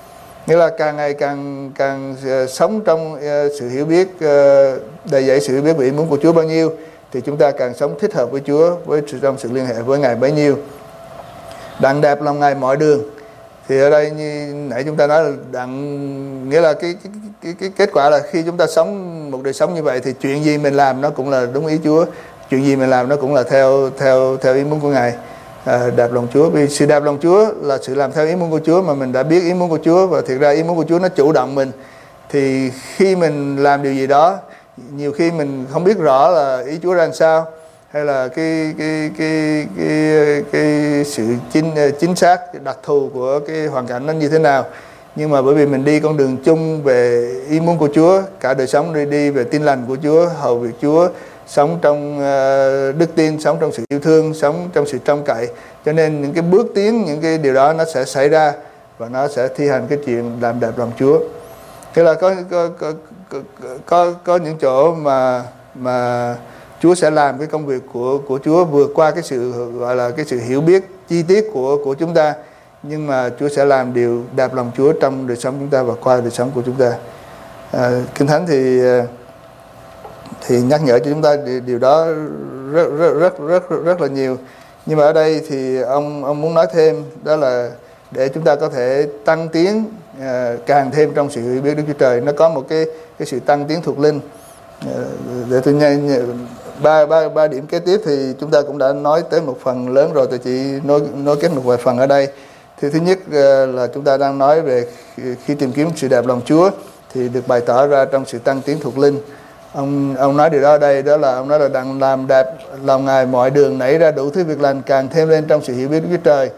Nghĩa là càng ngày càng càng uh, sống trong uh, sự hiểu biết, uh, đầy dẫy sự hiểu biết về ý muốn của Chúa bao nhiêu, thì chúng ta càng sống thích hợp với Chúa, với trong sự liên hệ với Ngài bấy nhiêu. Đặng đẹp lòng Ngài mọi đường. Thì ở đây như nãy chúng ta nói là đặng, nghĩa là cái, cái, cái, cái kết quả là khi chúng ta sống một đời sống như vậy thì chuyện gì mình làm nó cũng là đúng ý Chúa, chuyện gì mình làm nó cũng là theo theo theo ý muốn của Ngài. À, đạp lòng Chúa, vì sự đạp lòng Chúa là sự làm theo ý muốn của Chúa, mà mình đã biết ý muốn của Chúa và thiệt ra ý muốn của Chúa nó chủ động mình. Thì khi mình làm điều gì đó, nhiều khi mình không biết rõ là ý Chúa ra làm sao, hay là cái cái cái cái cái sự chính chính xác, cái đặc thù của cái hoàn cảnh nó như thế nào, nhưng mà bởi vì mình đi con đường chung về ý muốn của Chúa, cả đời sống đi đi về tin lành của Chúa, hầu việc Chúa, sống trong uh, đức tin, sống trong sự yêu thương, sống trong sự trông cậy, cho nên những cái bước tiến, những cái điều đó nó sẽ xảy ra và nó sẽ thi hành cái chuyện làm đẹp lòng Chúa. Thế là có có có có, có, có những chỗ mà mà Chúa sẽ làm cái công việc của của Chúa vượt qua cái sự gọi là cái sự hiểu biết chi tiết của của chúng ta, nhưng mà Chúa sẽ làm điều đẹp lòng Chúa trong đời sống chúng ta và qua đời sống của chúng ta. À, Kinh Thánh thì thì nhắc nhở cho chúng ta điều đó rất rất rất rất rất là nhiều, nhưng mà ở đây thì ông ông muốn nói thêm, đó là để chúng ta có thể tăng tiến uh, càng thêm trong sự hiểu biết Đức Chúa Trời. Nó có một cái cái sự tăng tiến thuộc linh. Uh, để tôi nhanh ba ba ba điểm kế tiếp thì chúng ta cũng đã nói tới một phần lớn rồi, tôi chỉ nói nói kết một vài phần ở đây. Thì thứ nhất uh, là chúng ta đang nói về khi tìm kiếm sự đẹp lòng Chúa thì được bày tỏ ra trong sự tăng tiến thuộc linh. Ông ông nói điều đó ở đây, đó là ông nói là đặng làm đẹp lòng Ngài mọi đường, nảy ra đủ thứ việc lành, càng thêm lên trong sự hiểu biết Đức Chúa Trời.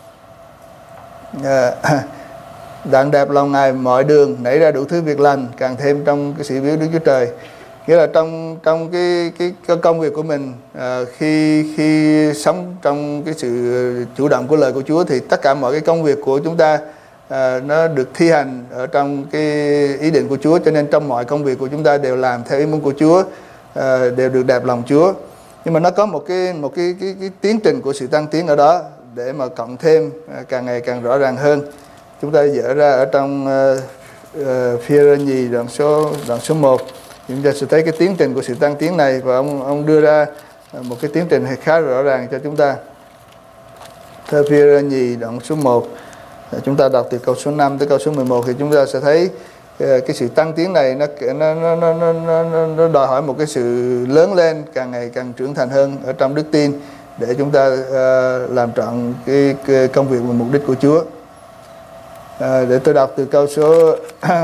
À, đặng đẹp lòng Ngài mọi đường, nảy ra đủ thứ việc lành, càng thêm trong cái sự hiểu biết Đức Chúa Trời. Nghĩa là trong trong cái cái, cái công việc của mình, à, khi khi sống trong cái sự chủ động của lời của Chúa thì tất cả mọi cái công việc của chúng ta À, nó được thi hành ở trong cái ý định của Chúa, cho nên trong mọi công việc của chúng ta đều làm theo ý muốn của Chúa, à, đều được đẹp lòng Chúa. Nhưng mà nó có một cái một cái cái, cái tiến trình của sự tăng tiến ở đó để mà cộng thêm à, càng ngày càng rõ ràng hơn. Chúng ta dở ra ở trong uh, uh, Phi-e-rơ nhì đoạn số đoạn số một, chúng ta sẽ thấy cái tiến trình của sự tăng tiến này, và ông ông đưa ra một cái tiến trình khá rõ ràng cho chúng ta. Theo Phi-e-rơ nhì đoạn số một, chúng ta đọc từ câu số năm tới câu số mười một thì chúng ta sẽ thấy cái sự tăng tiến này nó nó nó nó nó, nó đòi hỏi một cái sự lớn lên, càng ngày càng trưởng thành hơn ở trong đức tin để chúng ta uh, làm trọn cái, cái công việc và mục đích của Chúa. Uh, để tôi đọc từ câu số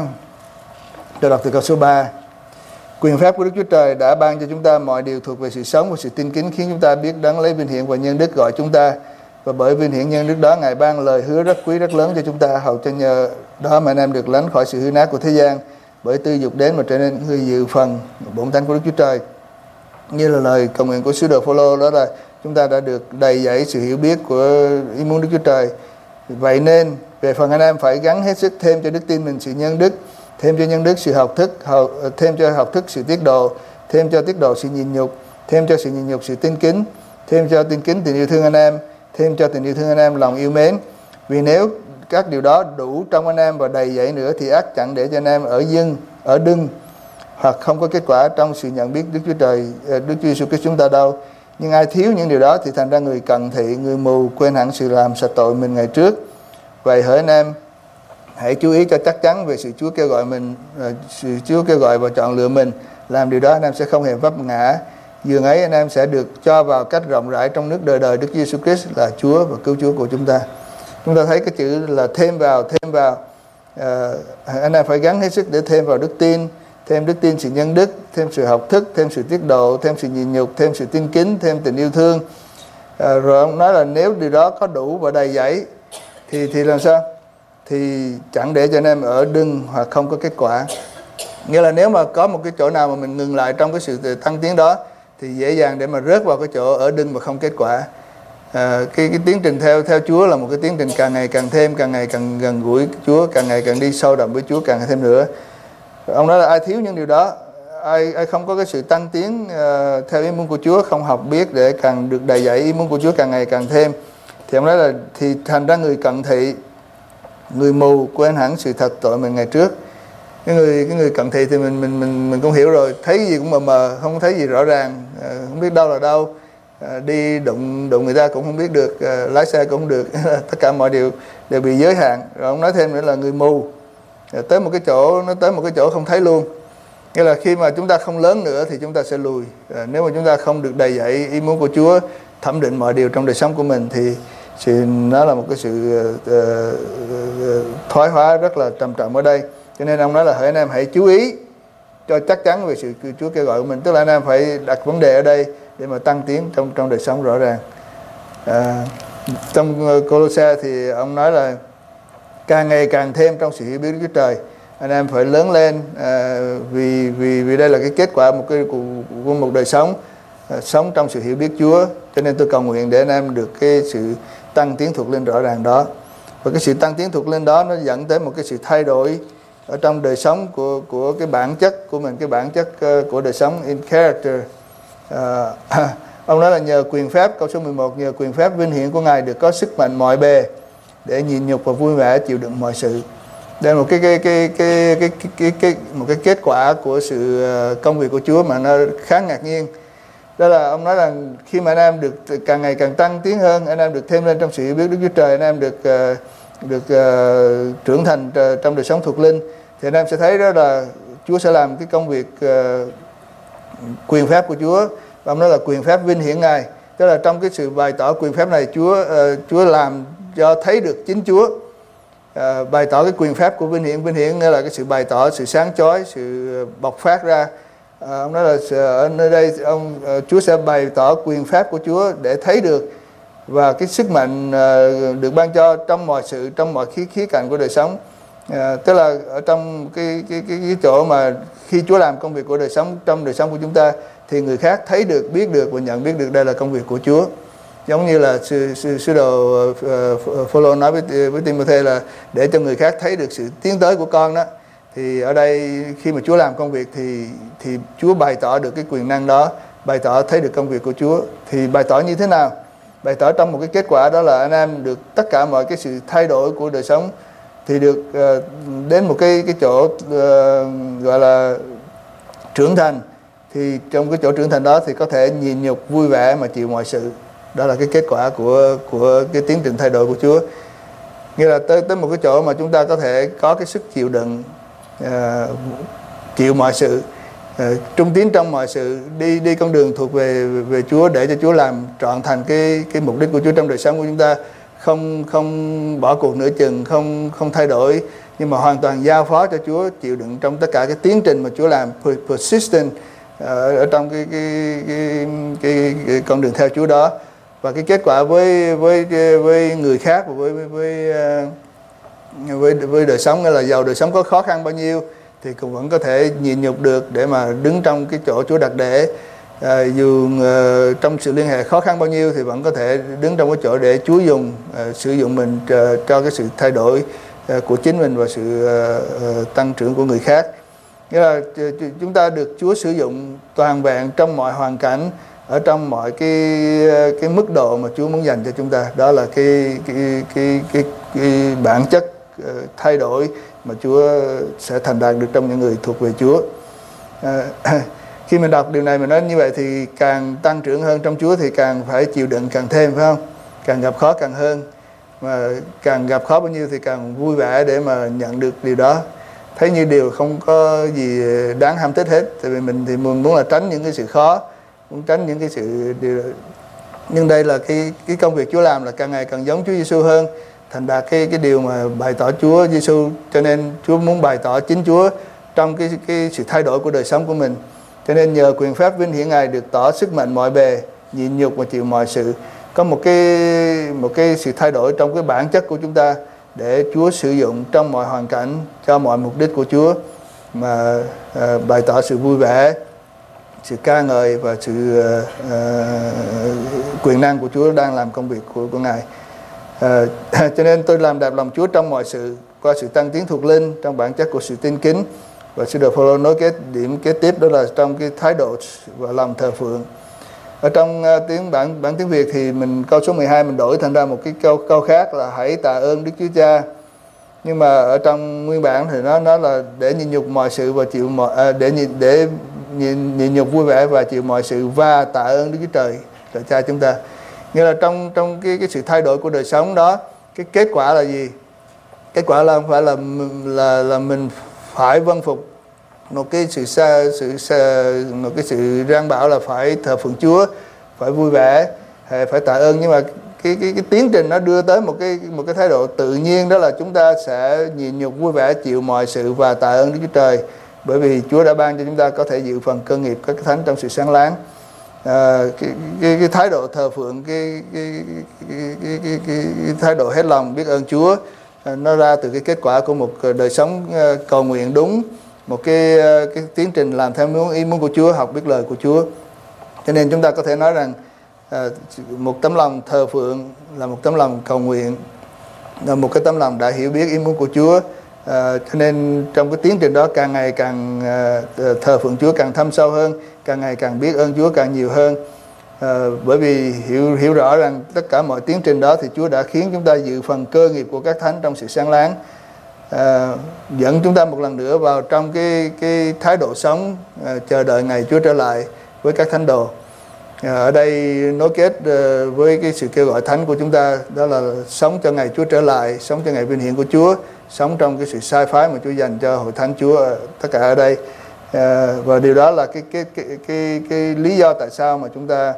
tôi đọc từ câu số ba. Quyền phép của Đức Chúa Trời đã ban cho chúng ta mọi điều thuộc về sự sống và sự tin kính, khiến chúng ta biết đấng lấy vinh hiển và nhân đức gọi chúng ta. Và bởi vinh hiển nhân đức đó, Ngài ban lời hứa rất quý rất lớn cho chúng ta, hầu cho nhờ đó mà anh em được lánh khỏi sự hư nát của thế gian, bởi tư dục đến mà trở nên hư dự phần bổn tánh của Đức Chúa Trời. Như là lời cầu nguyện của sứ đồ Phô-lô, đó là chúng ta đã được đầy dẫy sự hiểu biết của ý muốn Đức Chúa Trời. Vậy nên về phần anh em phải gắng hết sức thêm cho đức tin mình sự nhân đức, thêm cho nhân đức sự học thức, thêm cho học thức sự tiết độ, thêm cho tiết độ sự nhịn nhục, thêm cho sự nhịn nhục sự tin kính, thêm cho tin kính tình yêu thương anh em, thêm cho tình yêu thương anh em lòng yêu mến. Vì nếu các điều đó đủ trong anh em và đầy dẫy nữa thì ắt chẳng để cho anh em ở dưng, ở đưng hoặc không có kết quả trong sự nhận biết Đức Chúa Trời, Đức Chúa Giêsu Christ chúng ta đâu. Nhưng ai thiếu những điều đó thì thành ra người cận thị, người mù, quên hẳn sự làm sạch tội mình ngày trước. Vậy hỡi anh em, hãy chú ý cho chắc chắn về sự Chúa kêu gọi mình, sự Chúa kêu gọi và chọn lựa mình. Làm điều đó anh em sẽ không hề vấp ngã. Dường ấy anh em sẽ được cho vào cách rộng rãi trong nước đời đời Đức Giêsu Christ là Chúa và Cứu Chúa của chúng ta. Chúng ta thấy cái chữ là thêm vào, thêm vào. À, anh em phải gắng hết sức để thêm vào đức tin, thêm đức tin sự nhân đức, thêm sự học thức, thêm sự tiết độ, thêm sự nhịn nhục, thêm sự tin kính, thêm tình yêu thương. À, rồi ông nói là nếu điều đó có đủ và đầy dẫy thì thì làm sao? Thì chẳng để cho anh em ở đưng hoặc không có kết quả. Nghĩa là nếu mà có một cái chỗ nào mà mình ngừng lại trong cái sự tăng tiến đó thì dễ dàng để mà rớt vào cái chỗ ở đưng và không kết quả. À, cái, cái tiến trình theo theo Chúa là một cái tiến trình càng ngày càng thêm, càng ngày càng gần gũi Chúa, càng ngày càng đi sâu đậm với Chúa càng thêm nữa. Ông nói là ai thiếu những điều đó, ai ai không có cái sự tăng tiến uh, theo ý muốn của Chúa, không học biết để càng được đầy dẫy ý muốn của Chúa càng ngày càng thêm, thì ông nói là thì thành ra người cận thị. Người mù quên hẳn sự thật tội mình ngày trước. Cái người cái người cận thị thì mình mình mình mình cũng hiểu rồi, thấy gì cũng mờ mờ, không thấy gì rõ ràng, không biết đâu là đâu, đi đụng đụng người ta cũng không biết được, lái xe cũng không được, tất cả mọi điều đều bị giới hạn. Rồi ông nói thêm nữa là người mù tới một cái chỗ, nó tới một cái chỗ không thấy luôn. Nghĩa là khi mà chúng ta không lớn nữa thì chúng ta sẽ lùi. À, nếu mà chúng ta không được đầy dạy ý muốn của Chúa, thẩm định mọi điều trong đời sống của mình, thì, thì nó là một cái sự uh, uh, thoái hóa rất là trầm trọng ở đây. Cho nên ông nói là hỡi anh em hãy chú ý cho chắc chắn về sự Chúa kêu gọi của mình. Tức là anh em phải đặt vấn đề ở đây để mà tăng tiến trong trong đời sống rõ ràng. À, trong Cô-lô-se thì ông nói là càng ngày càng thêm trong sự hiểu biết Đức Chúa Trời. Anh em phải lớn lên, à, vì vì vì đây là cái kết quả một cái của, của một đời sống à, sống trong sự hiểu biết Chúa. Cho nên tôi cầu nguyện để anh em được cái sự tăng tiến thuộc linh rõ ràng đó. Và cái sự tăng tiến thuộc linh đó nó dẫn tới một cái sự thay đổi ở trong đời sống của của cái bản chất của mình, cái bản chất uh, của đời sống in character. À, ông nói là nhờ quyền phép, câu số mười một, nhờ quyền phép vinh hiển của Ngài được có sức mạnh mọi bề để nhịn nhục và vui vẻ chịu đựng mọi sự. Đây là một cái cái cái cái cái cái, cái, cái một cái kết quả của sự công việc của Chúa mà nó khá ngạc nhiên. Đó là ông nói là khi mà anh em được càng ngày càng tăng tiến hơn, anh em được thêm lên trong sự hiểu biết Đức Chúa Trời, anh em được uh, được uh, trưởng thành uh, trong đời sống thuộc linh, thì anh em sẽ thấy đó là Chúa sẽ làm cái công việc uh, quyền phép của Chúa. Và ông nói là quyền phép vinh hiển Ngài, tức là trong cái sự bày tỏ quyền phép này, Chúa uh, Chúa làm cho thấy được chính Chúa. À, bày tỏ cái quyền phép của vinh hiển. Vinh hiển nghĩa là cái sự bày tỏ, sự sáng chói, sự bộc phát ra. À, ông nói là ở nơi đây ông uh, Chúa sẽ bày tỏ quyền phép của Chúa để thấy được, và cái sức mạnh uh, được ban cho trong mọi sự, trong mọi khía khía cạnh của đời sống. À, tức là ở trong cái, cái cái cái chỗ mà khi Chúa làm công việc của đời sống, trong đời sống của chúng ta, thì người khác thấy được, biết được và nhận biết được đây là công việc của Chúa. Giống như là sư, sư, sư đồ uh, Phaolô nói với, với Timôthê là để cho người khác thấy được sự tiến tới của con đó. Thì ở đây khi mà Chúa làm công việc thì thì Chúa bày tỏ được cái quyền năng đó, bày tỏ thấy được công việc của Chúa. Thì bày tỏ như thế nào? Bày tỏ trong một cái kết quả đó là anh em được tất cả mọi cái sự thay đổi của đời sống thì được uh, đến một cái cái chỗ uh, gọi là trưởng thành. Thì trong cái chỗ trưởng thành đó thì có thể nhịn nhục, vui vẻ mà chịu mọi sự. Đó là cái kết quả của của cái tiến trình thay đổi của Chúa. Nghĩa là tới tới một cái chỗ mà chúng ta có thể có cái sức chịu đựng, uh, chịu mọi sự, uh, trung tín trong mọi sự, đi đi con đường thuộc về về Chúa để cho Chúa làm trọn thành cái cái mục đích của Chúa trong đời sống của chúng ta, không không bỏ cuộc nửa chừng, không không thay đổi, nhưng mà hoàn toàn giao phó cho Chúa, chịu đựng trong tất cả cái tiến trình mà Chúa làm, persistent uh, ở trong cái cái cái, cái cái con đường theo Chúa đó. Và cái kết quả với với với người khác và với với với với đời sống, nghĩa là giàu đời sống có khó khăn bao nhiêu thì cũng vẫn có thể nhịn nhục được để mà đứng trong cái chỗ Chúa đặt để. À, dù uh, trong sự liên hệ khó khăn bao nhiêu thì vẫn có thể đứng trong cái chỗ để Chúa dùng uh, sử dụng mình uh, cho cái sự thay đổi uh, của chính mình và sự uh, uh, tăng trưởng của người khác. Nghĩa là uh, chúng ta được Chúa sử dụng toàn vẹn trong mọi hoàn cảnh, ở trong mọi cái cái mức độ mà Chúa muốn dành cho chúng ta. Đó là cái cái cái cái, cái bản chất thay đổi mà Chúa sẽ thành đạt được trong những người thuộc về Chúa. À, khi mình đọc điều này mình nói như vậy thì càng tăng trưởng hơn trong Chúa thì càng phải chịu đựng càng thêm, phải không? Càng gặp khó càng hơn, mà càng gặp khó bao nhiêu thì càng vui vẻ để mà nhận được điều đó. Thấy như điều không có gì đáng ham thích hết, tại vì mình thì mình muốn là tránh những cái sự khó, muốn tránh những cái sự điều. Nhưng đây là cái cái công việc Chúa làm là càng ngày càng giống Chúa Giêsu hơn, thành đạt cái cái điều mà bày tỏ Chúa Giêsu. Cho nên Chúa muốn bày tỏ chính Chúa trong cái cái sự thay đổi của đời sống của mình. Cho nên nhờ quyền phép vinh hiển Ngài được tỏ sức mạnh mọi bề, nhịn nhục và chịu mọi sự. Có một cái một cái sự thay đổi trong cái bản chất của chúng ta để Chúa sử dụng trong mọi hoàn cảnh cho mọi mục đích của Chúa, mà uh, bày tỏ sự vui vẻ, sự ca ngợi và sự uh, uh, quyền năng của Chúa đang làm công việc của, của Ngài. Uh, cho nên tôi làm đẹp lòng Chúa trong mọi sự, qua sự tăng tiến thuộc linh, trong bản chất của sự tin kính. Và sư đồ Phaolô nói cái điểm kế tiếp đó là trong cái thái độ và lòng thờ phượng. Ở trong uh, tiếng bản bản tiếng Việt thì mình câu số mười hai mình đổi thành ra một cái câu câu khác là hãy tạ ơn Đức Chúa Cha Nhưng mà ở trong nguyên bản thì nó nó là để nhịn nhục mọi sự và chịu mọi à, để nhịn để nhịn, nhịn nhục vui vẻ và chịu mọi sự và tạ ơn Đức Chúa Trời, Trời Cha chúng ta. Nghĩa là trong trong cái cái sự thay đổi của đời sống đó, cái kết quả là gì? Kết quả là không phải là là là mình phải vâng phục một cái sự xa sự xa, một cái sự răn bảo là phải thờ phượng Chúa, phải vui vẻ, phải tạ ơn, nhưng mà cái cái cái tiến trình nó đưa tới một cái một cái thái độ tự nhiên, đó là chúng ta sẽ nhịn nhục vui vẻ chịu mọi sự và tạ ơn Đức Chúa Trời, bởi vì Chúa đã ban cho chúng ta có thể dự phần cơ nghiệp các thánh trong sự sáng láng. À, cái, cái cái thái độ thờ phượng, cái cái cái, cái, cái, cái, cái thái độ hết lòng biết ơn Chúa, à, nó ra từ cái kết quả của một đời sống cầu nguyện đúng, một cái cái tiến trình làm theo muốn ý muốn của Chúa, học biết lời của Chúa. Cho nên chúng ta có thể nói rằng à, một tấm lòng thờ phượng là một tấm lòng cầu nguyện, là một cái tấm lòng đã hiểu biết ý muốn của Chúa. À, cho nên trong cái tiến trình đó càng ngày càng à, thờ phượng Chúa càng thâm sâu hơn, càng ngày càng biết ơn Chúa càng nhiều hơn. À, bởi vì hiểu hiểu rõ rằng tất cả mọi tiến trình đó thì Chúa đã khiến chúng ta dự phần cơ nghiệp của các thánh trong sự sáng láng, à, dẫn chúng ta một lần nữa vào trong cái cái thái độ sống à, chờ đợi ngày Chúa trở lại với các thánh đồ. À, ở đây nối kết uh, với cái sự kêu gọi thánh của chúng ta, đó là sống cho ngày Chúa trở lại, sống cho ngày vinh hiển của Chúa, sống trong cái sự sai phái mà Chúa dành cho hội thánh Chúa tất cả ở đây. À, và điều đó là cái cái cái cái cái lý do tại sao mà chúng ta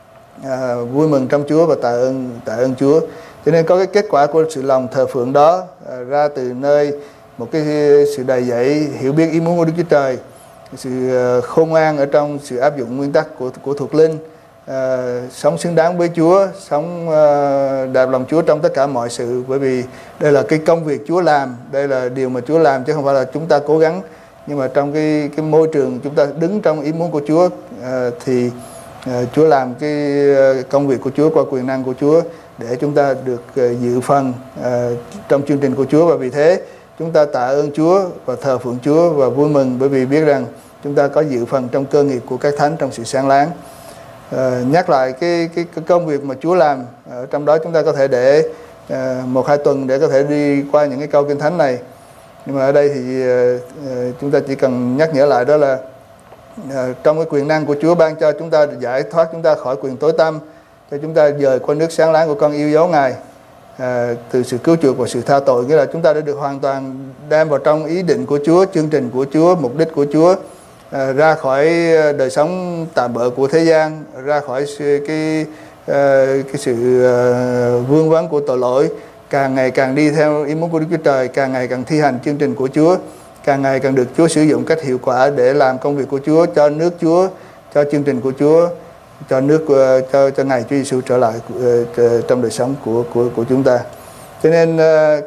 à, vui mừng trong Chúa và tạ ơn tạ ơn Chúa. Cho nên có cái kết quả của sự lòng thờ phượng đó à, ra từ nơi một cái sự đầy dẫy hiểu biết ý muốn của Đức Chúa Trời, sự khôn ngoan ở trong sự áp dụng nguyên tắc của của thuộc linh, à, sống xứng đáng với Chúa, sống à, đạp lòng Chúa trong tất cả mọi sự, bởi vì đây là cái công việc Chúa làm, đây là điều mà Chúa làm chứ không phải là chúng ta cố gắng. Nhưng mà trong cái cái môi trường chúng ta đứng trong ý muốn của Chúa à, thì à, Chúa làm cái công việc của Chúa qua quyền năng của Chúa để chúng ta được à, dự phần à, trong chương trình của Chúa. Và vì thế chúng ta tạ ơn Chúa và thờ phượng Chúa và vui mừng, bởi vì biết rằng chúng ta có dự phần trong cơ nghiệp của các thánh trong sự sáng láng. À, nhắc lại cái, cái cái công việc mà Chúa làm ở trong đó, chúng ta có thể để à, một hai tuần để có thể đi qua những cái câu kinh thánh này. Nhưng mà ở đây thì à, chúng ta chỉ cần nhắc nhở lại đó là à, trong cái quyền năng của Chúa ban cho chúng ta giải thoát chúng ta khỏi quyền tối tăm, cho chúng ta dời qua nước sáng láng của con yêu dấu Ngài, à, từ sự cứu chuộc và sự tha tội. Nghĩa là chúng ta đã được hoàn toàn đem vào trong ý định của Chúa, chương trình của Chúa, mục đích của Chúa, à, ra khỏi đời sống tạm bợ của thế gian, ra khỏi cái à, cái sự à, vương vấn của tội lỗi, càng ngày càng đi theo ý muốn của Đức Chúa Trời, càng ngày càng thi hành chương trình của Chúa, càng ngày càng được Chúa sử dụng cách hiệu quả để làm công việc của Chúa, cho nước Chúa, cho chương trình của Chúa, cho nước cho cho ngày Chúa Giêsu trở lại trong đời sống của của của chúng ta. Cho nên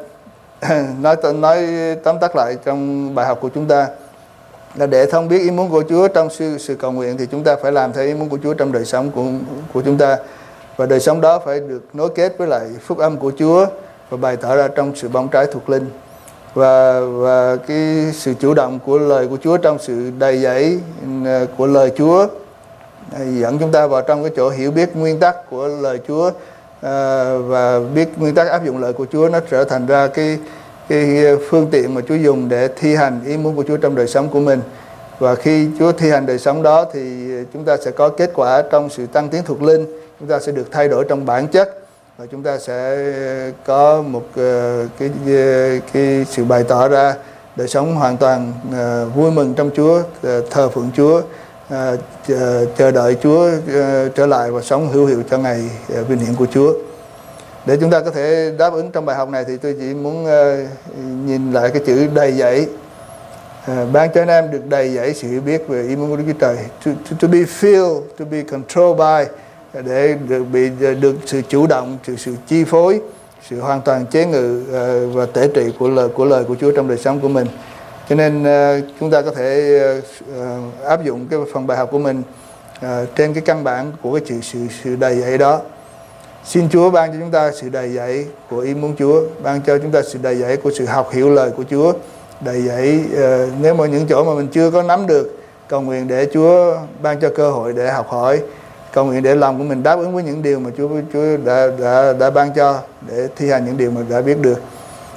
nói nói tóm tắt lại trong bài học của chúng ta là để thông biết ý muốn của Chúa trong sự sự cầu nguyện thì chúng ta phải làm theo ý muốn của Chúa trong đời sống của của chúng ta, và đời sống đó phải được nối kết với lại phúc âm của Chúa và bày tỏ ra trong sự bóng trái thuộc linh, và và cái sự chủ động của lời của Chúa trong sự đầy dẫy của lời Chúa dẫn chúng ta vào trong cái chỗ hiểu biết nguyên tắc của lời Chúa, à, và biết nguyên tắc áp dụng lời của Chúa, nó trở thành ra cái cái phương tiện mà Chúa dùng để thi hành ý muốn của Chúa trong đời sống của mình. Và khi Chúa thi hành đời sống đó thì chúng ta sẽ có kết quả trong sự tăng tiến thuộc linh, chúng ta sẽ được thay đổi trong bản chất, và chúng ta sẽ có một uh, cái cái sự bày tỏ ra đời sống hoàn toàn uh, vui mừng trong Chúa, uh, thờ phượng Chúa, uh, chờ, chờ đợi Chúa uh, trở lại và sống hữu hiệu cho ngày uh, vinh hiển của Chúa. Để chúng ta có thể đáp ứng trong bài học này thì tôi chỉ muốn uh, nhìn lại cái chữ đầy dẫy. Uh, ban cho anh em được đầy dẫy sự hiểu biết về ý muốn của Đức Chúa Trời, to, to, to be filled, to be controlled by, để được bị được sự chủ động, sự sự chi phối, sự hoàn toàn chế ngự uh, và tể trị của lời của lời của Chúa trong đời sống của mình. Cho nên uh, chúng ta có thể uh, áp dụng cái phần bài học của mình uh, trên cái căn bản của cái sự sự sự đầy dẫy đó. Xin Chúa ban cho chúng ta sự đầy dẫy của ý muốn Chúa, ban cho chúng ta sự đầy dẫy của sự học hiểu lời của Chúa, đầy dẫy uh, nếu mà những chỗ mà mình chưa có nắm được, cầu nguyện để Chúa ban cho cơ hội để học hỏi, cầu nguyện để lòng của mình đáp ứng với những điều mà Chúa Chúa đã đã đã ban cho, để thi hành những điều mà đã biết được.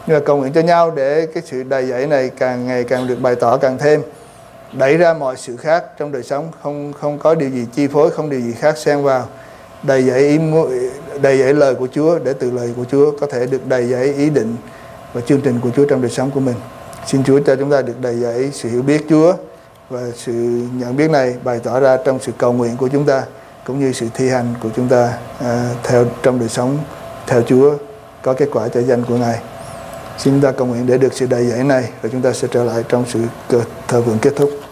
Nhưng mà cầu nguyện cho nhau để cái sự đầy dẫy này càng ngày càng được bày tỏ càng thêm, đẩy ra mọi sự khác trong đời sống, không không có điều gì chi phối, không điều gì khác xen vào. Đầy dẫy ý đầy dẫy lời của Chúa, để từ lời của Chúa có thể được đầy dẫy ý định và chương trình của Chúa trong đời sống của mình. Xin Chúa cho chúng ta được đầy dẫy sự hiểu biết Chúa, và sự nhận biết này bày tỏ ra trong sự cầu nguyện của chúng ta, cũng như sự thi hành của chúng ta à, theo trong đời sống theo Chúa, có kết quả cho danh của Ngài. Xin chúng ta cầu nguyện để được sự đầy dẫy này, rồi chúng ta sẽ trở lại trong sự thờ phượng kết thúc.